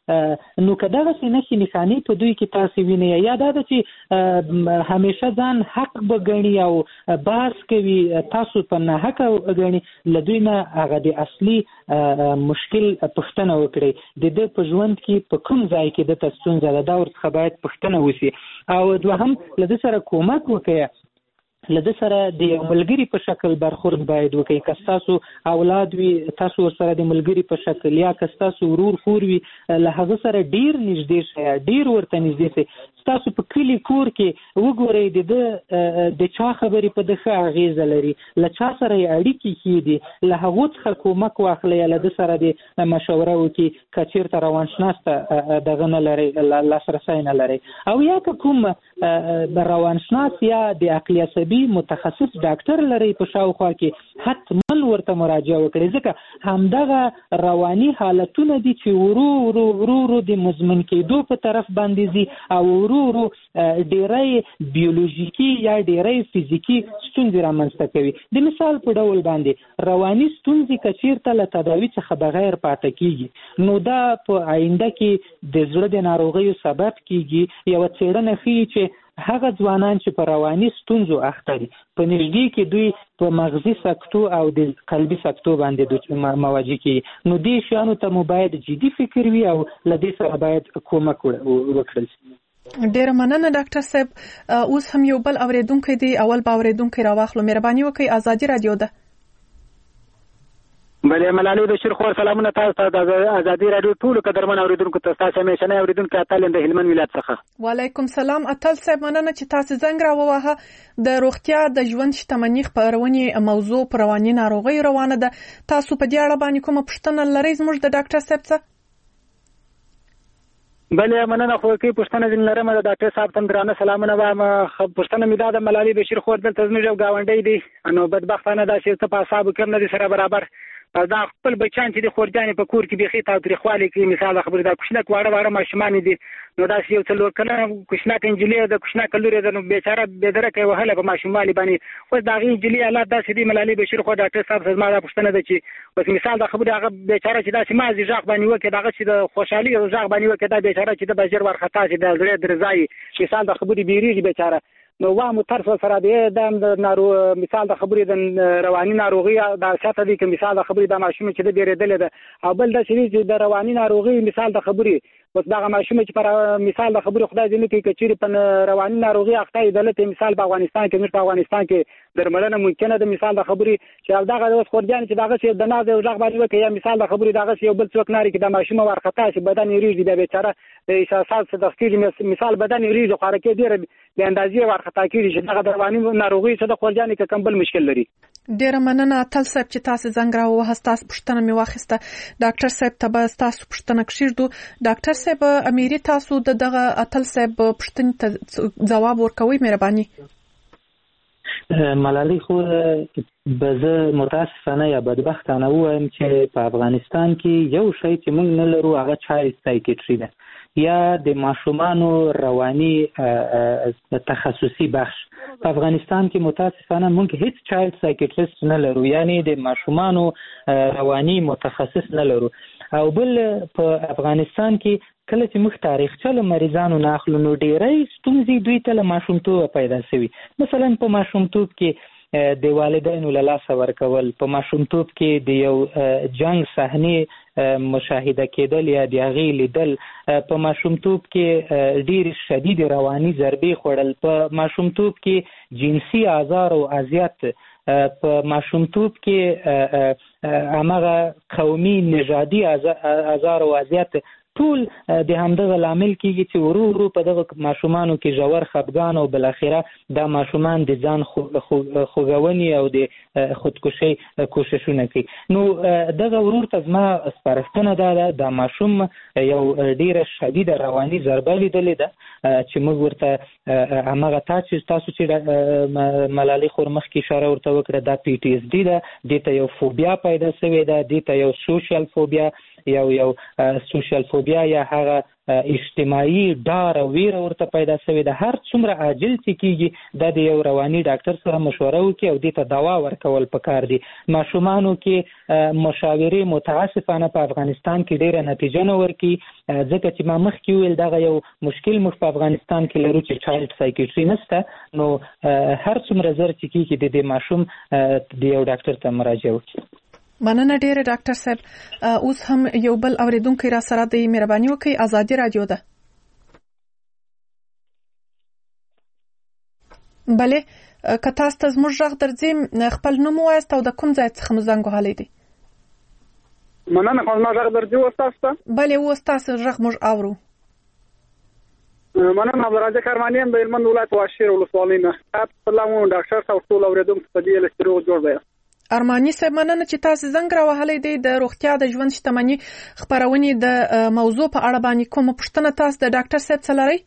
نو که دغسې نښې نښانې په دوی کې تاسې وینئ یا دا ده چې همیشه ځان حق به ګڼي او بحث کوي تاسو په ناحقه ګڼي له دوی نه هغه د اصلي مشکل پوښتنه وکړئ د ده په ژوند کې په کوم ځای کې دته ستونزه ده دا ورڅخه باید پوښتنه وشي او دوهم له ده سره کومک وکړئ له ده سره د یو ملګري په شکل برخورد باید وکړئ که ستاسو اولاد وي تاسو ورسره د ملګري په شکل یا که ستاسو ورور خور وي له هغه سره ډیر نږدې شئ ډیر ورته نږدې شئ ستاسو په کلي کور کې وګورئ د ده د چا خبرې په ده ښه اغېزه لري له چا سره یې اړیکې ښې دي له هغو څخه کومک واخلئ له ده سره د مشوره وکړي که چېرته روانشناس ته دغه نه لرئ لاسرسی نه لرئ او یا که کوم روانشناس یا د عقلي عصبي متخصص ډاکټر لري په شاوخوا کې حتما ورته مراجعه وکړي ځکه همدغه رواني حالتونه دي چې ورو ورو ورو ورو د مزمن کېدو په طرف باندې ځي او ورو ورو ډېری بیولوژیکي یا ډېری فزیکي ستونزې رامنځته کوي د مثال په ډول باندې رواني ستونزې که چېرته له تداوي څخه بغیر پاته کېږي نو دا په آینده کې د زړه د ناروغیو سبب کېږي یوه څېړنه ښیي چې هغه ځوانان چې په رواني ستونزو اخته دي په نږدې کې دوی په مغزي سکتو او د قلبي سکتو باندې مواجه کېږي نو دې شیانو ته مو باید جدي فکر وي او له دې سره باید کومک وکړل شي. ډېره مننه ډاکټر صاحب. اوس هم یو بل اورېدونکی دی اول به اورېدونکی راواخلو. مهرباني وکړئ ازادي رادیو ده. بله ملالۍ بشیر خور سلامونه تاسو ته د ازادي راډیو ټولو قدرمن اورېدونکو ته ستاسو همیشنی اورېدونکی اتل د هلمند ولایت څخه. وعلیکم سلام اتل صاحب مننه چې تاسو زنګ راووهه. د روغتیا د ژوند شتمنۍ خپرونې موضوع پر رواني ناروغۍ روانه ده. تاسو په دې اړه باندې کومه پوښتنه لرئ زموږ د ډاکټر صاحب څخه؟ بله مننه خو کې پوښتنه ځینې لرم د ډاکټر صاحب ته درانه سلامونه وایم. پوښتنه مې دا ده ملالۍ بشیر خور دلته زموږ یو ګاونډی دی نو بدبختانه دا چې څه په اعصابو کې هم نه دي سره برابر دا خپل بچیان چې د خورجانې په کور کې بیخي تاوتریخوالي کوي. مثال خبرې دا کوچنک واړه واړه ماشومان دي نو داسې یو څلور کلنه کوچنکه نجلۍ ده کوچنکه لور ده نو بیچاره بېدرکه یې وهله په ماشوموالي باندې. اوس د هغې نجلۍ حالات داسې دي ملالۍ بشیر خو ډاکټر صاحب زما دا پوښتنه ده چې اوس مثال دا خبرې هغه بیچاره چې داسې مازې غږ باندې وکړي د هغه چې د خوشحالي غږ باندې وکړي دا بیچاره چې د به ژر وارخطا شي د زړه درځایي مثال د خبرې بیریږي بیچاره نو وامو طرف سره دی د نارو مثال د خبرې د رواني ناروغي د ساته دي که مثال د خبرې د ماشوم چې د بیرېدلې ده او بل دا چې د رواني ناروغي مثال د خبرې اوس دغه ماشوم چې پر مثال د خبرې خدای دې نه کوي که چېرې په رواني ناروغي اخته وي دلته مثال په افغانستان کې موږ په افغانستان کې درملنه ممکنه ده مثال د خبرې چې دغه اوس خورجانې چې دغسې د ناز یو غږ باندې وکړي یا مثال د خبرې دغسې یو بل څوک ناري کې د ماشوم وارخطا شي بدن یې ریږدي بیا بیچاره د احساسات څخه تښتېږي مثال بدن یې ریږدي خو حرکت ډېره بې اندازې وارخطا کېږي چې دغه د رواني ناروغي څه د خورجانې که کوم بل مشکل لري. ډېره مننه اتل صاحب چې تاسو زنګ راووهه. ستاسو پوښتنه مې واخیسته. ډاکټر صاحب ته به ستاسو پوښتنه کښېږدو. ډاکټر صاحب امیري تاسو د دغه اتل صاحب پوښتنې ته ځواب ورکوئ مهرباني. ملالۍ خو به زه متاسفانه یا بدبختانه ووایم چې په افغانستان کې یو شی چې موږ نه لرو هغه چایلډ سایکیټري ده یا د ماشومانو رواني تخصصي بخش. په افغانستان کې متاسفانه موږ هیڅ چایلډ سایکیټریست نه لرو یعنی د ماشومانو رواني متخصص نه لرو. او بل په افغانستان کې کله چې موږ تاریخچه له مریضانو نه اخلو نو ډېری ستونزې دوی ته له ماشومتوبه پیدا شوي. مثلا په ماشومتوب کې د والدینو له لاسه ورکول، په ماشومتوب کې د یو جنگ صحنې مشاهده کېدل یا د هغې لیدل، په ماشومتوب کې ډېرې شدید رواني ضربې خوړل، په ماشومتوب کې جنسي آزار او اذیت، په ماشومتوب کې همغه قومي نژادي آزار او اذیت، ټول د همدغه لامل کېږي چې ورو ورو په دغه ماشومانو کې ژور خفګان او بالاخره دا ماشومان د ځان خوږونې او د خودکشۍ کوششونه کوي. نو دغه ورور ته زما سپارښتنه دا ده دا ماشوم یو ډېره شدیده رواني ضربه لیدلې ده چې موږ ورته همغه تا چې تاسو چې ملالۍ خور مخکې اشاره ورته وکړه دا پی ټي اس ډي ده، دې ته یو فوبیا پیدا شوې ده، دې ته یو سوشل فوبیا یو یو سوشل فوبیا یا هغه اجتماعي ډار او ویره ورته پیدا شوې ده. هر څومره عاجل چې کېږي دا د یو رواني ډاکټر سره مشوره وکړي او دې ته دوا ورکول پکار دي. ماشومانو کې مشاورې متاسفانه په افغانستان کې ډېره نتیجه نه ورکوي، ځکه چې ما مخکې وویل دغه یو مشکل موږ په افغانستان کې لرو چې چایلډ سایکیټري نشته، نو هر څومره زر چې کېږي د دې ماشوم د یو ډاکټر ته مراجعه وکړي. مننه ډیره ډاکټر صاحب. اوس هم یو بل اوریدونکو را سره د مهرباني وکړئ. ازادي رادیو ده. بله که تاسو ته زموږ غږ درځي خپل نوم ووایاست او د کوم ځای څخه مو زنګ وهلی دی؟ مننه خو زما غږ درځي اوس تاسو ته؟ بله اوس تاسو غږ موږ اورو. مننه. عبدالرازق ارماني یم د هلمند ولایت واشیر ولسوالۍ نه. سلام ډاکټر صاحب ټول اوریدونکو په دې لسته روغ جوړ دی. ارماني صاحب مننه چې تاسو زنګ راوهلی دی. د روغتیا د ژوند شتمنۍ خپرونې د موضوع په اړه باندې کومه پوښتنه تاسو د ډاکټر صاحب څه لرئ؟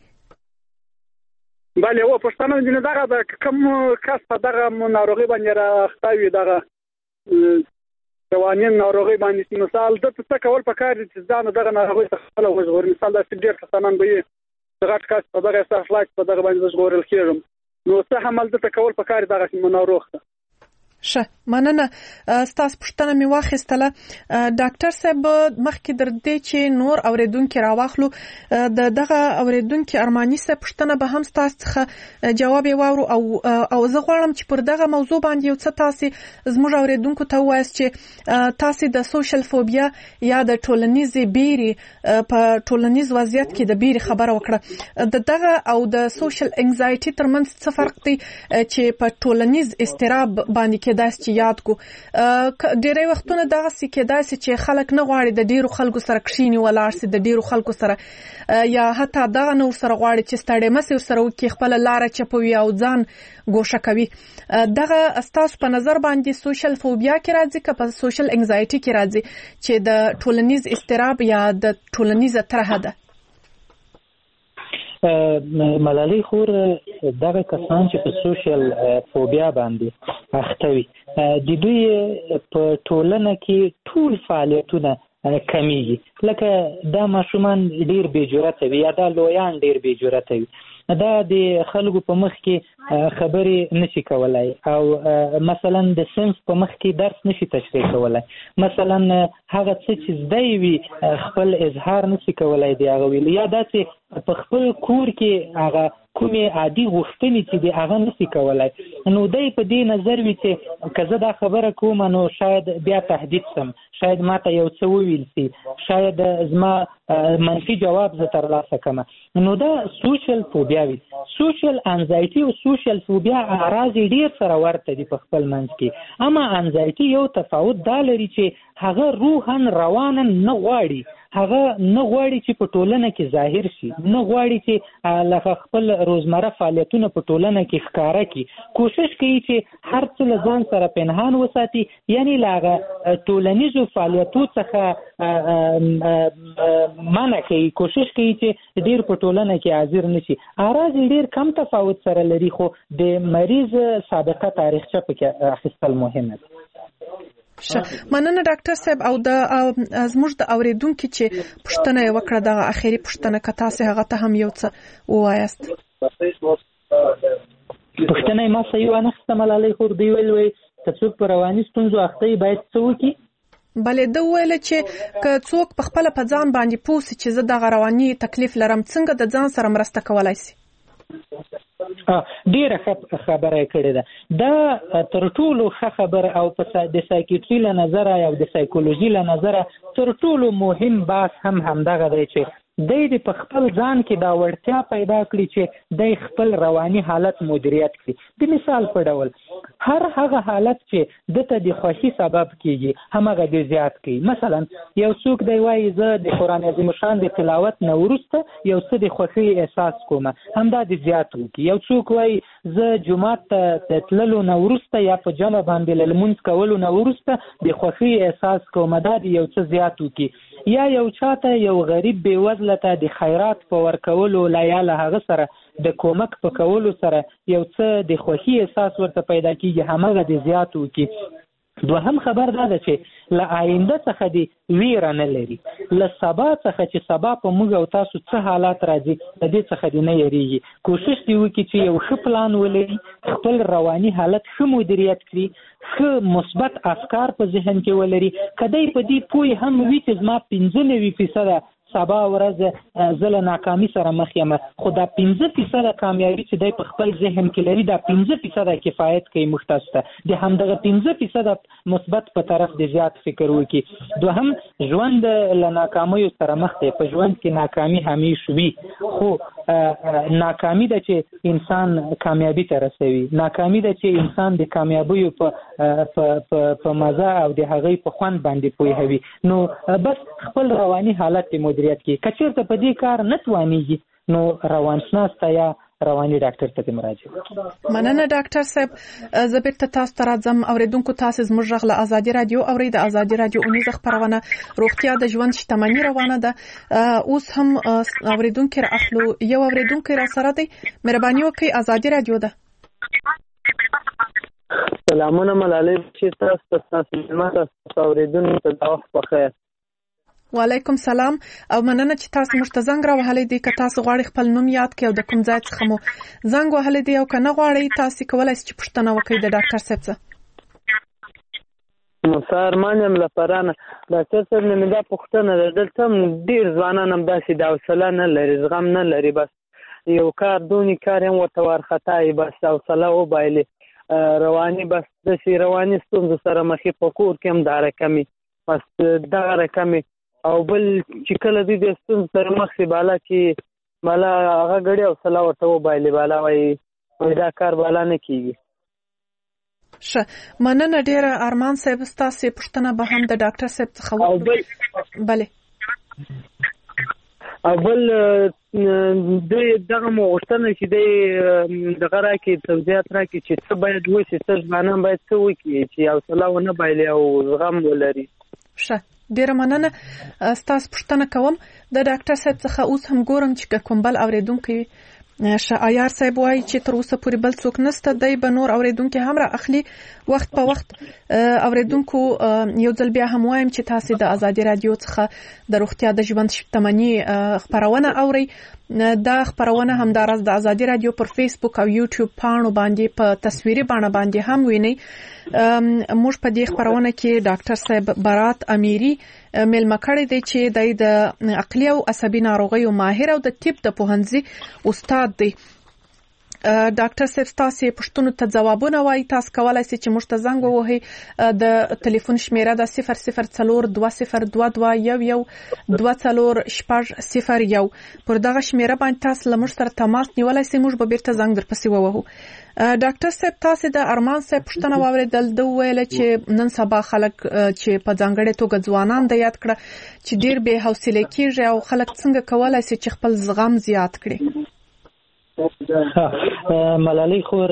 بله و پوښتنه مې دغه د کوم کس په دغه ناروغي باندې راخته وي، دغه رواني ناروغي باندې مثال د څه کول پکار دي چې ځان دغه ناروغي څخه خپل وژغوري. مثال داسې ډېر کسان به د غټ کس په دغه احساس لاک په دغه باندې وژغورل کېږم، نو څه عمل دته کول پکار دي دغه ناروغ ته؟ ښه مننه. ستاسو پوښتنه مې واخیستله. ډاکټر صاحب مخکې در دې چې نور اوریدونکي راواخلو د دغه اوریدونکي ارماني صاحب پوښتنه به هم ستاسو څخه جواب یې واورو او او زه غواړم چې پر دغه موضوع باندې یو څه تاسې زموږ اوریدونکو ته ووایاست چې تاسې د سوشل فوبیا یا د ټولنیزې بیرې په ټولنیز وضعیت کې د بیرې خبره وکړه. د دغه او د سوشل انزایټي ترمنځ څه فرق دی چې په ټولنیز اضطراب باندې کېدای چې یاد کو؟ ډېری وختونه دغه سې کېدای چې خلک نه غواړي د ډېرو خلکو سره کښیني ولاړ سي، د ډېرو خلکو سره یا حتی دغه نه ورسره غواړي چې ستړی مه سي ورسره وکړي، خپله لاره چپوي او ځان ګوښه کوي. دغه ستاسو په نظر باندې سوشل فوبیا کې راځي که په سوشل انزایټي کې راځي چې د ټولنیز اضطراب یا د ټولنیزه طرحه ده؟ ملالۍ خور دغه کسان چې په سوشل فوبیا باندې اخته وي د دوی په ټولنه کې ټول فعالیتونه کمیږي، لکه دا ماشومان ډیر بې جرأته وي یا دا لویان ډیر بې جرأته وي، دا د خلکو په مخ کې خبرې نشي کولای او مثلا د صنف په مخ کې درس نشي تشریح کولای، مثلا هغه څه چې زده وي خپل اظهار نشي کولای دی هغه ویل، یا داسې په خپل کور کې هغه کومې عادي غوښتنې چې دی هغه نشي کولای. نو دی په دې نظر وي چې که زه دا خبره کوم نو شاید بیا تهدید سم، شاید ماته یو څه وویل سي، شاید زما منفي جواب زه ترلاسه کړم. نو دا سوشل فوبیا وي. سوشل انزایټي او سوشل فوبیا اعراض ډیر سره ورته دي په خپل منځ کې، اما انزایټي یو تفاوت دا لري چې هغه روحاً رواناً نه غواړي، هغه نه غواړي چې په ټولنه کې ظاهر شي، نه غواړي چې لکه خپل روزمره فعالیتونه په ټولنه کې ښکاره کړي، کوشش کوي چې هر څه له ځان سره پنهان وساتي، یعنی له هغه ټولنیزو فعالیتو څخه منع کوي، کوشش کوي چې ډیر په ټولنه کې حاضر نشي. اعراض ډیر کم تفاوت سره لري، خو د مریض سابقه تاریخچه پکې اخیستل مهمه ده. مننه ډاکټر صاحب. او د زموږ د اوریدونکو چې پوښتنه یې وکړه دغه اخیری پوښتنه که تاسو هغه ته هم یو څه ووایاست؟ پوښتنه یې ما صحیح وانخیسته ملالۍ خور. دوی ویل وی که څوک په رواني ستونزو اخته وي باید څه وکړي؟ بلې ده وویله چې که څوک په خپله په ځان باندې پوه سي چې زه دغه رواني تکلیف لرم څنګه د ځان سره مرسته کولی سي؟ ډیره ښه خبره یې کړې ده. دا تر ټولو ښه خبره او د سایکیټري له نظره او د سایکولوژي له نظره تر ټولو مهم بحث هم همدغه دی چې دی د په خپل ځان کې دا وړتیا پیدا کړي چې دی خپل رواني حالت مدیریت کړي. د مثال په ډول هر هغه حالت چې دته د خوښي سبب کیږي همغه د زیات کوي. مثلا یو څوک دی وایي زه د قرآن عظیم الشان د تلاوت نه وروسته یو څه د خوښي احساس کوم، همدا د زیات وکړي. یو څوک وایي زه جومات ته تللو نه وروسته یا په جمع باندې لمونځ کولو نه وروسته د خوښي احساس کوم، دا د یو څه زیات وکړي. یا یو چاته یو غریب بې وزله ته د خیرات په ورکولو لا یا له هغه سره د کومک په کولو سره یو څه د خوښي احساس ورته پیدا کیږي، همغه د زیات وکړي. دوهم خبر دا ده چې له آینده څخه دې ویره نه لري، له سبا څخه چې سبا په موږ او تاسو څه حالات راځي د دې څخه دې نه یریږي. کوشش دې وکړي چې یو ښه پلان ولري، خپل رواني حالت ښه مدیریت کړي، ښه مثبت افکار په ذهن کې ولري. که دی په دې پوه هم وي چې زما پنځه نوي فیصده سبا ورځ زه له ناکامي سره مخ یم، خو دا پنځه فیصده کامیابي چې دی په خپل ذهن کې لري دا پنځه فیصده کفایت کوي موږ تاسو ته. د همدغه پنځه فیصده مثبت په طرف د زیات فکر وکړي. دوهم ژوند له ناکامیو سره مخ دی، په ژوند کې ناکامي همیشه وي، خو ناکامي ده چې انسان کامیابي ته رسوي، ناکامي ده چې انسان د کامیابیو په په مزه او د هغې په خوند باندې پوهوي. نو بس خپل رواني حالت دې مدیریت کړي. که چېرته په دې کار نه توانېږي نو روانشناس ته یا رواني ډاکټر ته مراجعه وکړي. مننه ډاکټر صاحب. زه بیرته تاسو ته راځم. اوریدونکو تاسو زموږ غږ له آزادي رادیو اورئ. د آزادي رادیو اونیزه خپرونه روغتیا د ژوند شتمني روانه ده. اوس هم اوریدونکو را اخلو. یو اوریدونکو را سره دی. مهرباني وکړئ، آزادي رادیو ده. سلامونه ملالۍ، چې تاسو تاسو تاسو اوریدونکو ته د وخت په خیر. وعلیکم سلام او مننه چې تاسو موږ ته زنګ راوهلی دی. که تاسو غواړئ خپل نوم یاد کړئ او د کوم ځای څخه مو زنګ وهلی دی او که نه غواړئ تاسو کولی شئ چې پوښتنه وکړئ د ډاکټر صاحب څخه. موسی ارمان یم له فرانه. ډاکټر صاحب مې دا پوښتنه ده، دلته ډېر ځوانان همداسې د حوصله نه لري، زغم نه لري، بس یو کار دونی کار هم ورته وارخطایي، بس حوصله وبایلي، رواني بس داسې رواني ستونزو سره مخې په کور کې هم دا رقمي بس دغه رقمي او بل چې کله دوی د ستونزو سره مخ شي بالا چې بالا هغه ګړی حوصله ورته وبایلي، بالا وایي دا کار بالا نه کېږي. ښه، مننه ډېره ارمان صاحب. ستاسې پوښتنه به هم د ډاکټر صاحب څخه وکړو. بلې او بل دوی دغه مو غوښتنه چې دی دغه راکړي، توضیحات راکړي چې څه باید وشي، څه ځوانان باید څه وکړي چې حوصله ونه بایلي او زغم ولري. ښه، ډیره مننه. ستاسو پوښتنه کوم د ډاکټر صاحب څخه. اوس هم ګورم چې کوم بل اوریدونکي شایار صاحب وایي چې تر اوسه پورې بل څوک نشته، دی به نور اوریدونکي هم را اخلي وخت په وخت. اوریدونکو یو ځل بیا هم وایم چې تاسو د آزادي رادیو څخه د روغتیا د ژوند شتمني خپرونه اورئ. دا خپرونه همداراز د آزادي رادیو پر فیسبوک او یوټیوب پاڼو باندې په تصویري بڼه باندې هم وینئ. موږ په دې خپرونه کې ډاکټر صاحب برات امیری مېلمه کړی دی چې دی د عقلي او عصبي ناروغیو ماهر او د طب د پوهنځي استاد دی. ډاکټر صاحب تاسو پښتون ته ځوابونه وایي. تاسو کولای شئ چې موږ ته زنګ ووهئ. د ټلیفون شمیره د صفر صفر څلور دوه صفر دوه دوه یو یو دوه څلور شپږ صفر یو. پر دغه شمیره باندې تاسو له موږ سره تماس نیولی شئ، موږ به بیرته زنګ درپسې ووهو. ډاکټر صاحب تاسو د ارمان صاحب پوښتنه واورېدل. ده وویل چې نن سبا خلک چې په ځانګړې توګه ځوانان د یاد کړه چې ډېر بې حوصلې کېږي او خلک څنګه کولی شي چې خپل زغم زیات کړي. ملالۍ خور،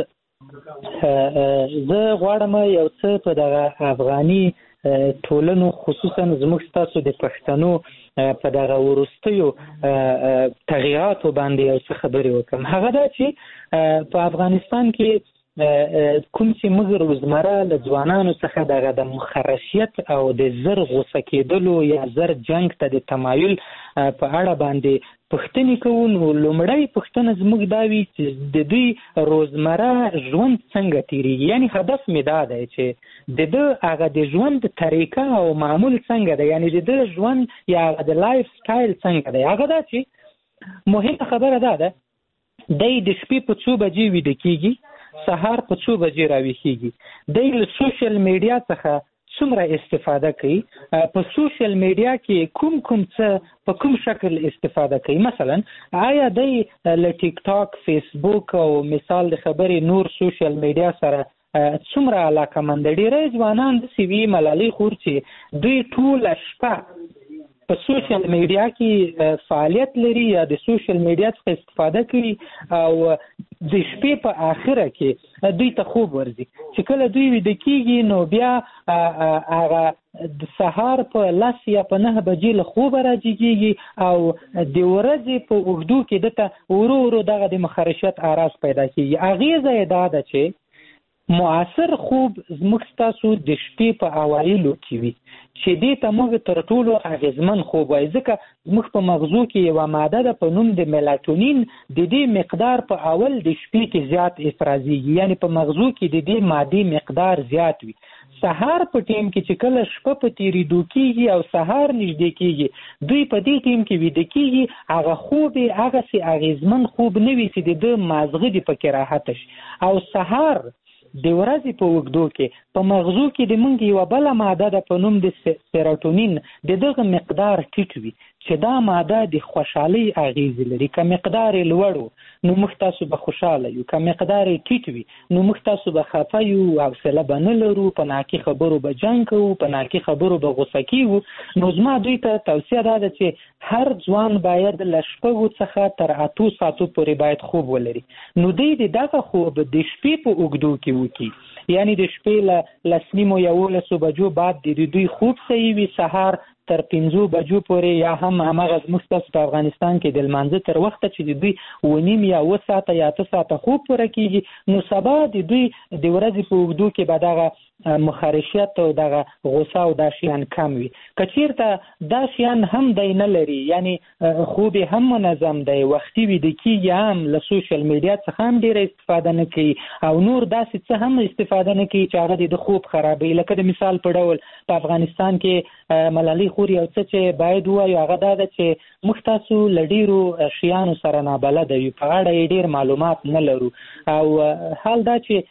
زه غواړم یو څه په دغه افغاني ټولنو خصوصا زموږ ستاسو د پښتنو په دغه وروستیو تغییراتو باندې یو څه خبرې وکړم. هغه دا چې په افغانستان کې کوم چې موږ روزمره له ځوانانو څخه دغه د مخرشیت او د زر غوسه کېدلو یا زر جنګ ته د تمایل په اړه باندې پوښتنې کوو، نو لومړی پوښتنه زموږ دا وي چې د دوی روزمره ژوند څنګه تېرېږي. یعنې هدف مې دا دی چې د ده هغه د ژوند طریقه او معمول څنګه دی، یعنې د ده ژوند یا هغه د لایف سټایل څنګه دی. هغه دا چې مهمه خبره دا ده دی د شپې په څو بجې ویده کېږي، سهار په څو بجې راویښېږي، دی له سوشل میډیا څخه څومره استفاده کوي، په سوشل میډیا کې کوم کوم څه په کوم شکل استفاده کوي. مثلا آیا دی له ټیک ټاک، فیسبوک او مثال د خبرې نور سوشل میډیا سره څومره علاقمند. ډېری ځوانان داسې وي ملالۍ خور چې دوی ټوله شپه په سوشل میډیا کې فعالیت لري یا د سوشل میډیا څخه استفاده کوي او د شپې په آخره کې دوی ته خوب ورځي. چې کله دوی ویده کېږي نو بیا هغه د سهار په لس یا په نهه بجې له خوبه راجګېږي او د ورځې په اوږدو کې دته ورو ورو دغه د مخرشیت آراز پیدا کېږي. اغېزه یې دا ده چې معاصر خوب زموږ ستاسو د شپې په اوایلو کې وي چې دې ته موږ تر ټولو اغېزمن خوب وایي، ځکه زموږ په مغزو کې یوه ماده ده په نوم د میلاټونین، د دې مقدار په اول د شپې کې زیات افرازیږي، یعنی په مغزو کې د دې مادې مقدار زیات وي. سهار په ټیم کې چې کله شپه په تېرېدو کېږي او سهار نږدې کېږي، دوی په دې ټیم کې ویده کېږي، هغه خوب یې هغسې اغېزمن خوب نه وي چې د ده مازغه دې پکې راحته شي. او سهار د ورځې په اوږدو کې په مغزو کې د موږ یوه بله ماده ده په نوم د سیروټونین، د دغه مقدار ټیټ وي چې دا ماده د خوشحالۍ اغېزې لري. که مقدار یې لوړ و نو موږ تاسو به خوشحاله یو، که مقدار یې ټیټ وي نو موږ تاسو به خفه یو، حوصله به نه لرو، په ناکي خبرو به جنګ کوو، په ناکي خبرو به غوسه کېږو. نو زما دوی ته توصیه دا ده چې هر ځوان باید له شپږو څخه تر اتو ساعتو پورې باید خوب ولري. نو دوی د دغه خوب د شپې په اوږدو کې وکړي، یعنی د شپې له لس نیمو یولسو بجو بعد د دوی خوب صحیح وي، سهار تر پنځو بجو پورې، یا هم هماغه زموږ ستاسو په افغانستان کې د لمانځه تر وخته چې د دوی اوه نیم یا اوه ساعته یا اته ساعته خوب پوره کېږي، نو سبا د دوی د ورځې په اوږدو کې به دغه مخارشیت او دغه غوسه او دا شیان کم وي. که چېرته دا شیان هم دی نه لري، یعنی خوب هم منظم دی، وختي ویده کېږي، هم له سوشل میډیا څخه هم ډېره استفاده نه کوي او نور داسې څه هم استفاده نه کوي چې هغه د خوب خرابوي. لکه د مثال په ډول په افغانستان کې ملالۍ خور یو څه چې باید ووایو هغه دا ده چې موږ تاسو له ډېرو شیانو سره نابلده یو، په اړه یې ډېر معلومات نه لرو. او حال دا چې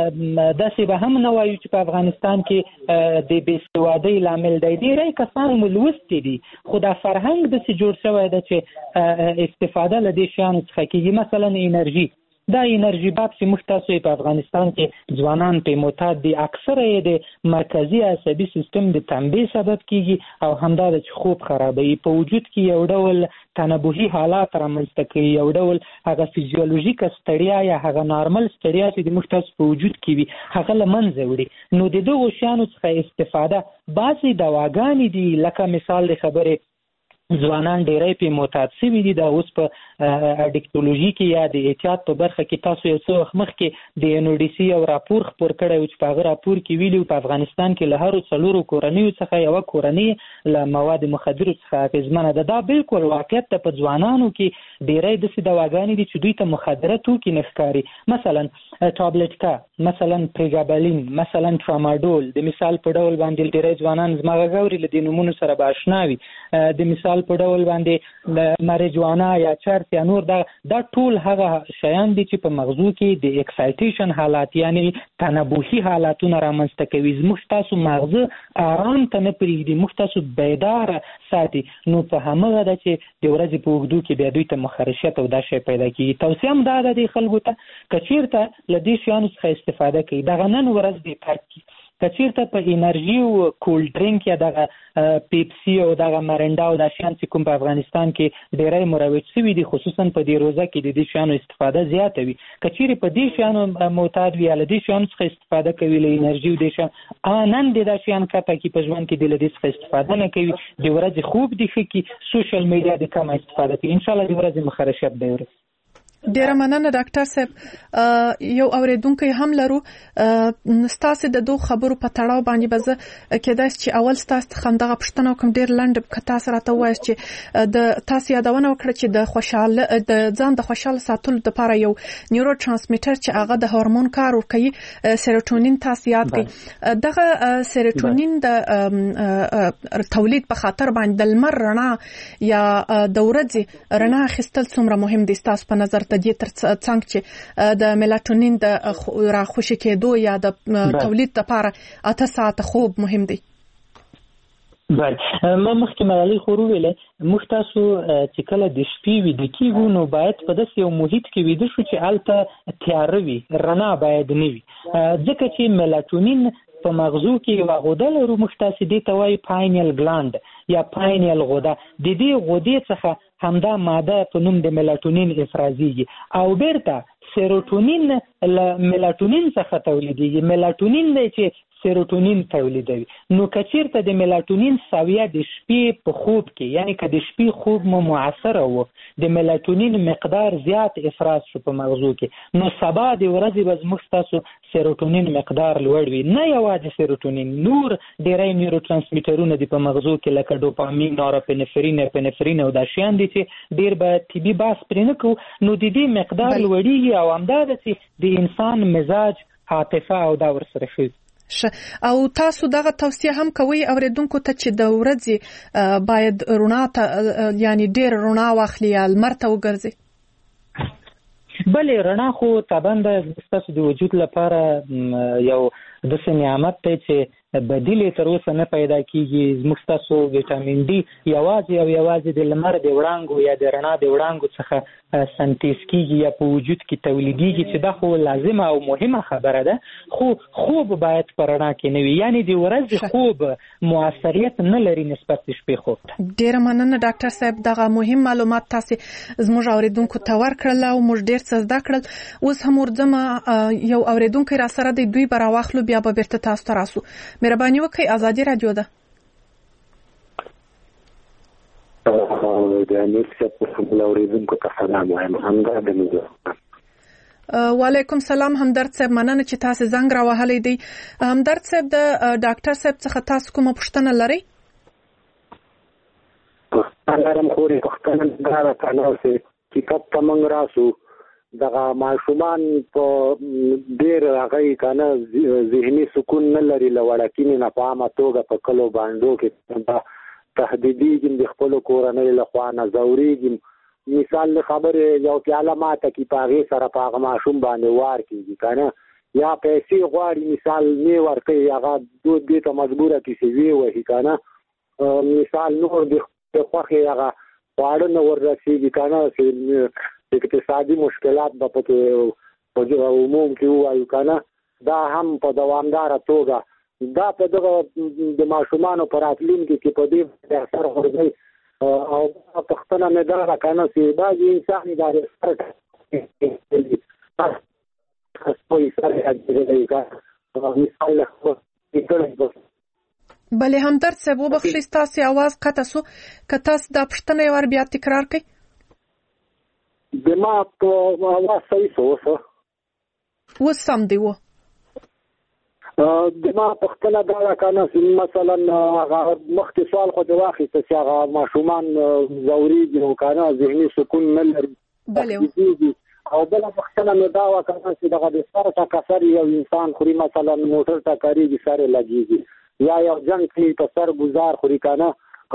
داسې به هم نه وایو چې په افغانستان کې د بېسوادۍ لامل دی، ډېری کسان مو لوستي دي، خو دا فرهنګ داسې جوړ شوی ده چې استفاده له دې شیانو څخه کېږي. مثلا انرژي، دا انرژي باب چې موږ تاسو په افغانستان کې ځوانان پې معتاد دي، اکثره یې د مرکزي عصبي سیستم د تنبیه سبب کېږي او همدا ده چې خوب خرابوي. په وجود کې یو ډول تنبهي حالات رامنځته کوي، یو ډول هغه فیزیولوژیکه ستړیا یا هغه نارمل ستړیا چې د موږ تاسو په وجود کې وي هغه له منځه وړي. نو د دغو شیانو څخه استفاده، بعضې دواګانې دي لکه مثال د خبرې ځوانان ډېری پې معتاد شوي دي. دا اوس په اډیکټولوژي کې یا د احتیاط په برخه کې تاسو یو څه وخت مخکې د ان او ډي سي یو راپور خپور کړی و چې په هغه راپور کې ویلي په افغانستان کې له هرو څلورو کورنیو څخه یوه کورنۍ له مواد مخدرو څخه اغېزمنه ده. دا بالکل واقعیت ده. په ځوانانو کې ډېری داسې دواګانې دي چې دوی ته مخدره توکي نه ښکاري، مثلا ټابلیټکا، مثلا پریګابلین، مثلا ټراماډول. د مثال په ډول باندې ډېری ځوانان زما غږ اوري له دې نومونو سره به اشنا وي. د مثال په ډول باندې مریجوانا یا چرس یا نور، دا دا ټول هغه شیان دي چې په مغزو کې د اکسایټیشن حالات یعنی تنبهي حالاتونه رامنځته کوي. زموږ تاسو مغزه آرام ته نه پرېږدي، موږ تاسو بیداره ساتي. نو په همغه ده چې د ورځې په اوږدو کې بیا دوی ته مخارشت او دا شی پیدا کېږي. توصیه هم دا ده دې خلکو ته که چېرته له دې شیانو څخه استفاده کوي، دغه نن ورځ دې فرق کړي. که چېرته په انرژي او کولډ ډرینک یا دغه پیپسي او دغه مرنډا او دا شیان چې کوم په افغانستان کې ډېری مروج شوي دي، خصوصا په دې روزه کې د دې شیانو استفاده زیاته وي. که چېرې په دې شیانو معتاد وي یا له دې شیانو څخه استفاده کوي، له انرژي او دې شیان نن د دا شیان کته کې په ژوند کې د له دې څخه استفاده نه کوي، د ورځې خوب دې ښه کړي، سوشل میډیا د کمه استفاده کوي، انشاءالله د ورځې مخرشت به ورسي. ډیره مننه ډاکټر صاحب. یو اوریدونکو هم لرو، ستاسو د دوه خبرو په تړاو باندې به زه کېدای چې اول ستاسو خندغه پښتنه کوم ډیر لنډ کتا سره ته وایي چې د تاسو یادونه وکړه چې د خوشاله د ځان د خوشاله ساتلو لپاره یو نیورو ترانسمیټر چې هغه د هورمون کار ورکوي، سیروټونین تاسو یاد کړئ. دغه سیروټونین د تولید په خاطر باندې د لمر رڼا یا د ورځې رڼا اخیستل څومره مهم دي تاسو په نظر ته دې تر څنګ چې د میلاټونین د راخوشي کېدو یا د تولید لپاره اته ساعته خوب مهم دی؟ بله، ما مخکې ملالۍ خور وویلې موږ تاسو چې کله د شپې ویده کېږو نو باید په داسې یو محیط کې ویده شو چې هلته تیاره وي، رڼا باید نه وي، ځکه چې میلاټونین په مغزو کې یوه غده لرو، موږ تاسې دې ته وایي پاینیل ګلاند یا پاینیل غده. د دې غدې څخه همدا ماده په نوم د میلاټونین افرازیږي او بیرته سیروټونین له میلاټونین څخه تولیدېږي. میلاټونین دی چې سیروټونین تولیدوي. نو که چیرته د میلاټونین سویه د شپې په خوب کې، یعنی که د شپې خوب مو معاصره و، د میلاټونین مقدار زیات افراز شو په مغزو کې، نو سبا د ورځې به زموږ ستاسو سیروټونین مقدار لوړ وي. نه یوازې سیروټونین، نور ډېری نیورو ترانسمیټرونه دي په مغزو کې، لکه ډوپامین، نورپینفرین، اپینفرین او دا شیان دي چې ډېر به طبي بحث پرې نه کوو. نو د دې مقدار لوړېږي او همدا ده چې د انسان مزاج، عاطفه او دا ورسره ښه. او تاسو دغه توصیه هم کوي اوریدونکو ته چې د ورځې باید رڼا ته، یعنی ډېر رڼا واخلي یا لمر ته وګرځي؟ بلې رڼا خو طبعا د ستاسو د وجود لپاره یو داسې نعمت دی چې بدیلې تر اوسه نه پیدا کیږي. زموږ ستاسو ویټامین ډي یوازې او یوازې د لمر د وړانګو یا د رڼا د وړانګو څخه سنتیز کیږي یا په وجود کې تولیدیږي، چې دا خو لازمه او مهمه خبره ده. خو خوب باید په رڼا کې نه وي، یعنی د ورځې خوب موثریت نه لري نسبت د شپې خوب ته. ډېره مننه ډاکټر صاحب، دغه مهم معلومات تاسو زموږ اوریدونکو ته ورکړل او موږ ډېر څه زده کړل. اوس هم ورځم یو اوریدونکو را سره دی، دوی به راواخلو بیا به بیرته تاسو ته راسو. مهرباني وکړئ، ازادي رادیو ده. د امیر صاحب په خپل اوریدونکو ته سلام وایم. همدرد مزه. وعلیکم سلام همدرد صاحب، مننه چې تاسو زنګ راوهلی دی. همدرد صاحب، د ډاکټر صاحب څخه تاسو کومه پوښتنه لرئ؟ پوښتنه لرم، خو پوښتنه دا ده چې کب ته موږ راسو دغه ماشومان په ډېر هغه کنه ذهني سکون نه لري، له وړکینې نه په عامه توګه په کلو بانډو کې تهدیدېږي، د خپلو کورنۍ له خوا نه ځورېږي. مثال د خبرې یو پیاله ماته کي په هغې سره په هغه ماشوم باندې وار کېږي کنه، یا پیسې غواړي مثال نه ورکوي، هغه دې ته مجبوره کړي چې ویې وهي کنه. مثال نور د خوښې هغه خواړه نه وررسېږي کنه، چې اقتصادي مشکلات به په عموم کې ووایو کنه. دا هم په دوامداره توګه دا په دغه د ماشومانو په راتلونکي کې په دې اثر غورځوي. او پوښتنه مې دا ده کنه چې بعضې انسان دا بلې همدرد صاحب وبخښئ، ستاسې اواز قطع سو، که تاسو دا پوښتنه یو وار بیا تکرار کړئ. د ما په اواز صحیح سو اوس اوس سم دی و. د ما پوښتنه دا ده کنه چې مثلا هغه مخکې سوال خو دې واخیسته چې هغه ماشومان ځورېږي او کنه ذهني سکون نه لري. بلې او بله پوښتنه مې دا وه کنه چې دغه د سر ټکه سر یو انسان خوري، مثلا موټر ټکرېږي سر یې لګېږي، یا یو جنګ کوي په سر ګزار خوري کنه،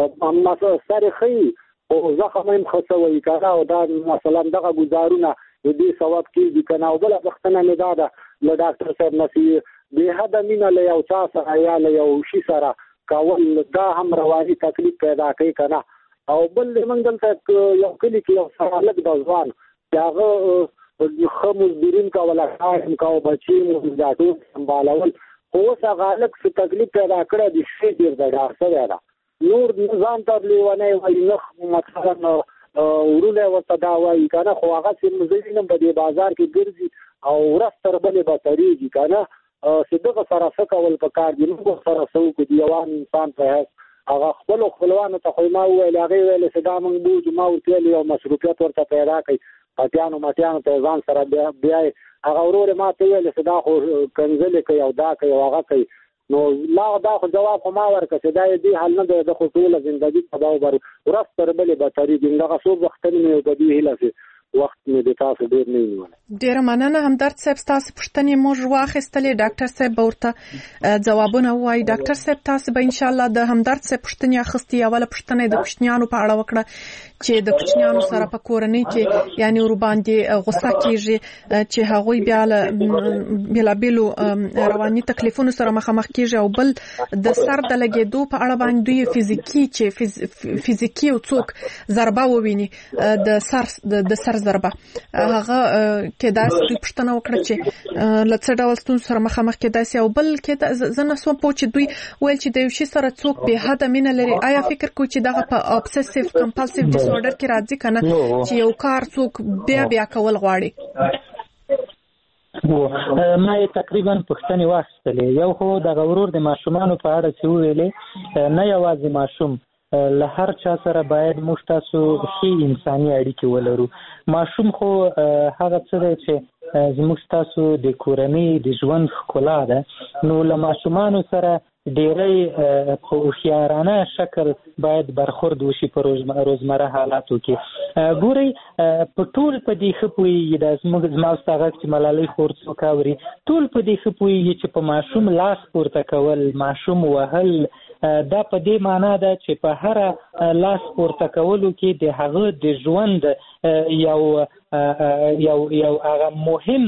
سر یې ښه او زخم هم ښه شوی کنه، او دا مثلا دغه ګزارونه د دې سبب کېږي کنه. او بله پوښتنه مې دا ده له ډاکټر صاحب نه چې بې حده مینه له یو چا سره یا له یو شي سره کول دا هم رواني تکلیف پیدا کوي کنه. او بل موږ دلته یو کلي کې یو سره هلک د ځوان چې هغه ښه مزدورین کوله، کار هم کوه، بچي مو دا ټول سنبالول، خو اوس هغه هلک څه تکلیف پیدا کړی د شپې ډېر د ډار شوی ده. نور ځان ته لیونی وایي، نه مثلا ورونه ورته دا وایي کنه، خو هغه چې زه وینم په دې بازار کې ګرځي او ورځ تر بلې به تېرېږي کنه، چې دغه سره څه کول پکار دي. موږ سره څه وکړو د یو عام انسان په حیث. هغه خپلو خپلوانو ته خو ما وویل، هغې ویلې چې دا موږ بوځو، ما ورته ویل یو مصروفیت ورته پیدا کړئ، پټیانو مټیانو ته ځان سره بیایي. هغه ورور ما ته ویل چې دا خو کنځلې کوي او دا کوي او هغه کوي. نو لا دا خو جواب خو ما ورکړه چې دا یې دې حل نه دی، د خو ټوله زندګي تباه وبر ورځ تر بلې به تېرېږي. دغه څو وختونه مې په دې هیله چې وخت مې د تاسو ډېر نه نیولی. ډېره مننه همدرد صاحب، ستاسې پوښتنې موږ واخیستلې، ډاکټر صاحب به ورته ځوابونه ووایي. ډاکټر صاحب تاسو به انشاءالله د همدرد صاحب پوښتنې اخیستې. اوله پوښتنه یې د کوچنیانو په اړه وکړه چې د کوچنیانو سره په کورنۍ کې یعنې ورباندې غوسه کېږي، چې هغوی بیا له بېلابېلو رواني تکلیفونو سره مخامخ کېږي. او بل د سر د لګېدو په اړه باندې دوی فزیکي چې فزیکي او څوک ضربه وویني، د سر د سر ضربه، هغه کېدای شي دوی پوښتنه وکړه چې له څه ډول ستونزو سره مخامخ کېدای شي. او بل زه نه سوم پوه چې دوی ویل چې د یو شي سره څوک بې حده مینه لري. آیا فکر کوئ چې دغه په ابسیسیو کمپلسیو ډیسورډر کې راځي که نه، چې یو کار څوک بیا بیا کول غواړي؟ ما تقریبا پښتنې واخیستلې. یو خو د ورور د ماشومانو په اړه چې وویلې، نه یوازې ماشوم، له هر چا سره باید موږ تاسو ښې انساني اړیکې ولرو. ماشوم خو هغه څه دی چې زموږ تاسو د کورنۍ د ژوند ښکلا ده، نو له ماشومانو سره ډیری په هوښیارانه شکل باید برخورد وشي په روزمره حالاتو کې. ګورئ په ټول په دې ښه پوهېږي، دا زموږ زما ستا غږ چې ملالۍ خور څوک اوري، ټول په دې ښه پوهېږي چې په ماشوم لاس پورته کول، ماشوم وهل، دا په دې معنا ده چې په هر لاس پورته کولو کې د هغه د ژوند یو یو یو هغه مهم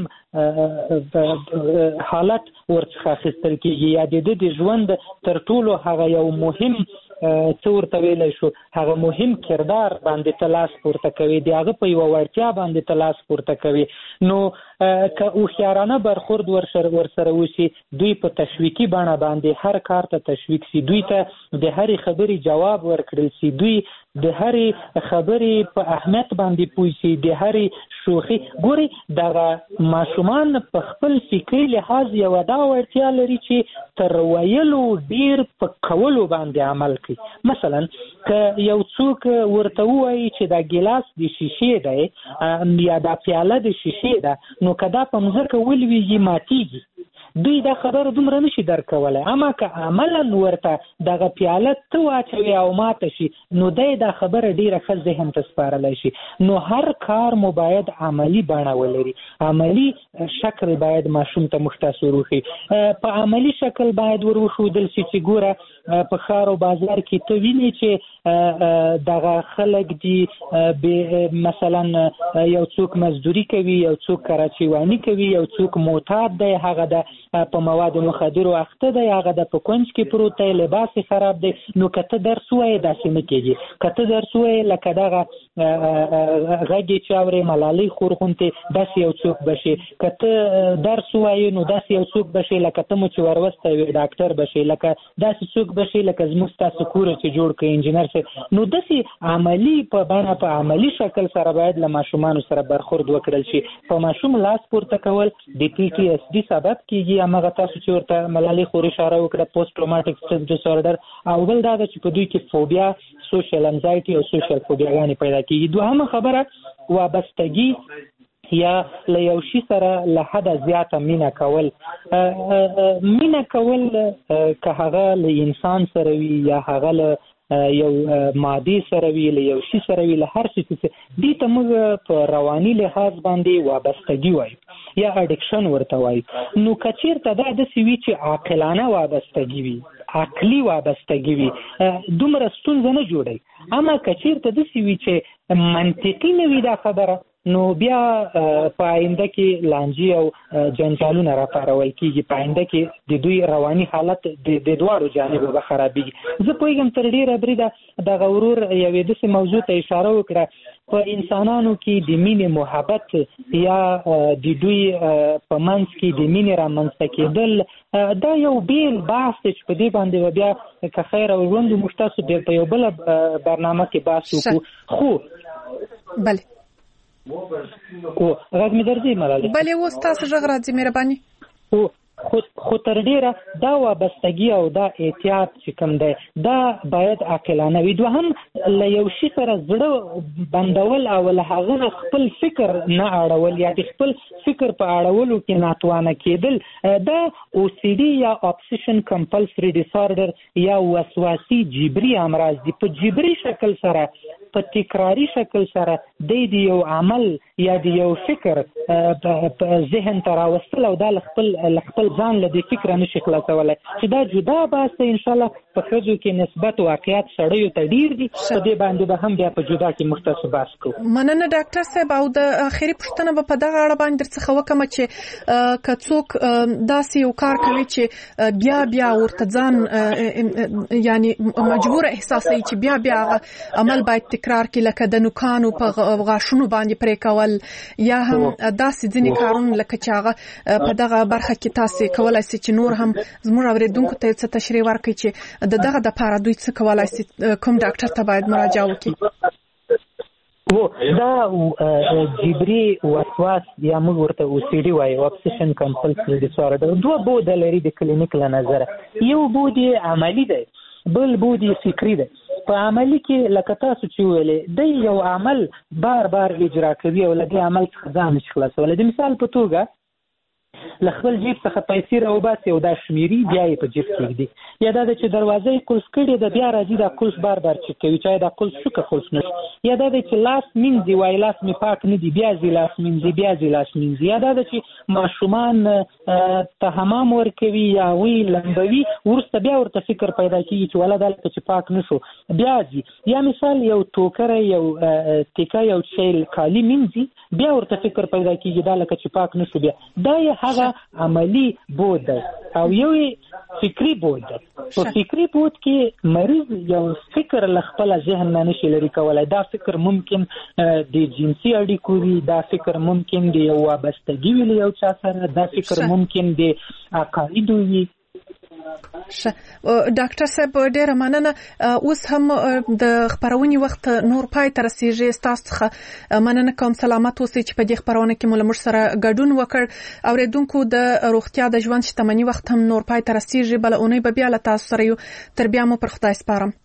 حالت ورڅخه اخیستل کېږي، یا د ده د ژوند تر ټولو هغه یو مهم څه ورته ویلی شو، هغه مهم کردار باندې ته لاس پورته کوي، د هغه په یوه وړتیا باندې ته لاس پورته کوي. نو که هوښیارانه برخورد ورسره وشي، دوی په تشویقي بڼه باندې هر کار ته تشویق سي، دوی ته د هرې خبرې جواب ورکړل سي، دوی د هرې خبرې په اهمیت باندې پوه سي، د هرې شوخي. ګوري دغه ماشومان په خپل فکري لحاظ یوه دا وړتیا لري چې تر ویلو ډیر په کولو باندې عمل کوي. مثلا که یو څوک ورته ووایي چې دا ګیلاس د شیشې دی یا دا پیاله د شیشې ده، نو که دا په مځکه ولویږي ماتیږي، دوی دا خبره دومره نشي درک کولی. اما که عملا ورته دغه پیاله ته واچوي او ماته شي، نو دی دا خبره ډیره ښه ذهن ته سپارلی شي. نو هر کار مو باید عملی بڼه ولري، عملی شکل باید ماشوم ته موږ تاسو وروښي. په عملی شکل باید ور وښودل شي چې ګوره په ښار او بازار کې ته وینې چې دغه خلک دي مثلا یو څوک مزدوري کوي، یو څوک کراچیواني کوي، یو څوک معتاد دی، هغه د په موادو مخدرو اخته دی، هغه د په کونج کې پروت دی، لباس یې خراب دی. نو که ته درس ووایې داسې نه کېږي. که ته درس ووایې لکه دغه غږ یې چې اورې ملالۍ خور غوندې داسې یو څوک به شي. که ته درس ووایې نو داسې یو څوک به شي لکه ته مو چې وروستی وې ډاکټر به شي، لکه داسې څوک به شي لکه زموږ ستاسو کوره چې جوړ کړي انجینر صاحب. نو داسې عملي په بڼه په عملي شکل سره باید له ماشومانو سره برخورد وکړل شي. په ماشوم لاس پورته کول د پی ټي اس ډي سبب کېږي، همغه تاسو چې ورته ملالۍ خور اشاره وکړه پوسټ ټروماټیک سټرس ډیسارډر، او بل دا ده چې په دوی کې فوبیا، سوشل انزایټي او سوشل فوبیاګانې پیدا کېږي. دوهمه خبره وابستګي یا له یو شي سره له حده زیاته مینه کول. مینه کول که هغه له انسان سره وي یا هغه له یو مادي سره وي، له یو شي سره وي، له هر شي څه، دې ته موږ په رواني لحاظ باندې وابستګي وایو یا اډکشن ورته وایو. نو که چېرته دا داسې وي چې عاقلانه وابستګي وي، عقلي وابستګي وي، دومره ستونزه نه جوړوي. اما که چېرته داسې وي چې منطقي نه وي دا خبره، نو بیا په آینده کې لانجې او جنجالونه راپارول کېږي. په آینده کې د دوی رواني حالت د دواړو جانبو به خرابېږي. زه پوهېږم تر ډېره بریده دغه ورور یوې داسې موضوع ته اشاره وکړه، په انسانانو کې د مینې محبت یا د دوی په منځ کې د مینې رامنځته کېدل دا یو بیل بحث دی چې په دې باندې بیا که خیر او ژوند موږ تاسو په یو بله برنامه کې بحث وکړو. خو بله او غږ مې درځي ملالۍ؟ بله اوس تاسو غږ راځي مهرباني. او خو خو تر ډیره دا وابستګي او دا احتیاط چې کوم دی دا باید عاقلانه وي. دوهم له یو شي سره زړه بندول او له هغه نه خپل فکر نه اړول یا د خپل فکر په اړولو کې ناتوانه کېدل، دا او سی ډي یا اپسیشن کمپلسري ډیسارډر یا وسواسي جبري امراض دي. په جبري شکل سره، په تکراری شکل سره د یو عمل یا د یو فکر ذهن ته راوستل او دا خپل خپل ځان له دې فکره نشي خلاصولی، چې دا جدا بحث دی. انشاءالله په ښځو کې نسبت واقعیت سړیو ته ډېر دي، په دې باندې به هم بیا په جدا کې موږ تاسو بحث کوو. مننه ډاکټر صاحب. او د اخري پوښتنه به په دغه اړه باندې درڅخه وکړم چې که څوک داسې یو کار کوي چې بیا بیا ورته ځان یعنی مجبور احساسوي چې بیا بیا عمل باید تکرار کړي، لکه د نوکانو په غاښونو باندې پرې کول، یا هم داسې ځینې کارونه لکه چې هغه په دغه برخه کې تاسو کولای شي چې نور هم زموږ اوریدونکو ته څه تشریح ورکړي چې د دغه د پاره دوی څه کولای شي، کوم ډاکټر ته باید مراجعه وکړي؟ و دا جبري وسواس یا موږ ورته او سي ډي وایو obsession compulsive disorder دوه بود لري د کلینیک له نظر. یو بود عملی دی بل بود فکری دی. په عملی کې لکه تاسو چې ویلې د یو عمل بار بار اجرا کوي او لدې عمل څخه ځان نشي خلاصولی. د مثال په توګه له خپل جیب څخه پیسې راوباسي او دا شمیري بیا یې په جیب کې ږدي، یا دا چې دروازه یې قلف کړې ده بیا راځي دا قلف بار بار چک کوي چې دا قلف شو که قلف نشو، یا دا چې لاس مینځي وایي لاس مې پاک نه دي بیا ځي لاس مینځي بیا ځي لاس مینځي، یا دا چې ماشومان ته حمام ورکوي یا وی لمبوي وروسته بیا ورته فکر پیدا کېږي چې والا دا لکه چې پاک نشو بیا ځي، یا مثال یو ټوکره یو تیکه یو شی کالي مینځي بیا ورته فکر پیدا کېږي دا لکه چې پاک نشو بیا. دا یې هغه عملی بود ده او یو فکری بود ده. په فکری بود کې مریض یو فکر له خپل ذهن نه نشي لري کولای. دا فکر ممکن د جنسي اړیکو وي، دا فکر ممکن د یو وابستګي وي له یو چا سره، دا فکر ممکن د عقایدو وي. ډاکټر صاحب ډیره مننه. اوس هم د خبرونې وخت نور پای ته رسیږي، تاسو څخه مننه کوم. سلامت اوسئ چې په دې خبرونه کې مو له موږ سره ګډون وکړ. اوریدونکو د روغتیا د ژوند شتمنۍ وخت هم نور پای ته رسیږي، بل اونۍ به بیا له تاسو سره یو. تر بیا مو پر خدای سپارم.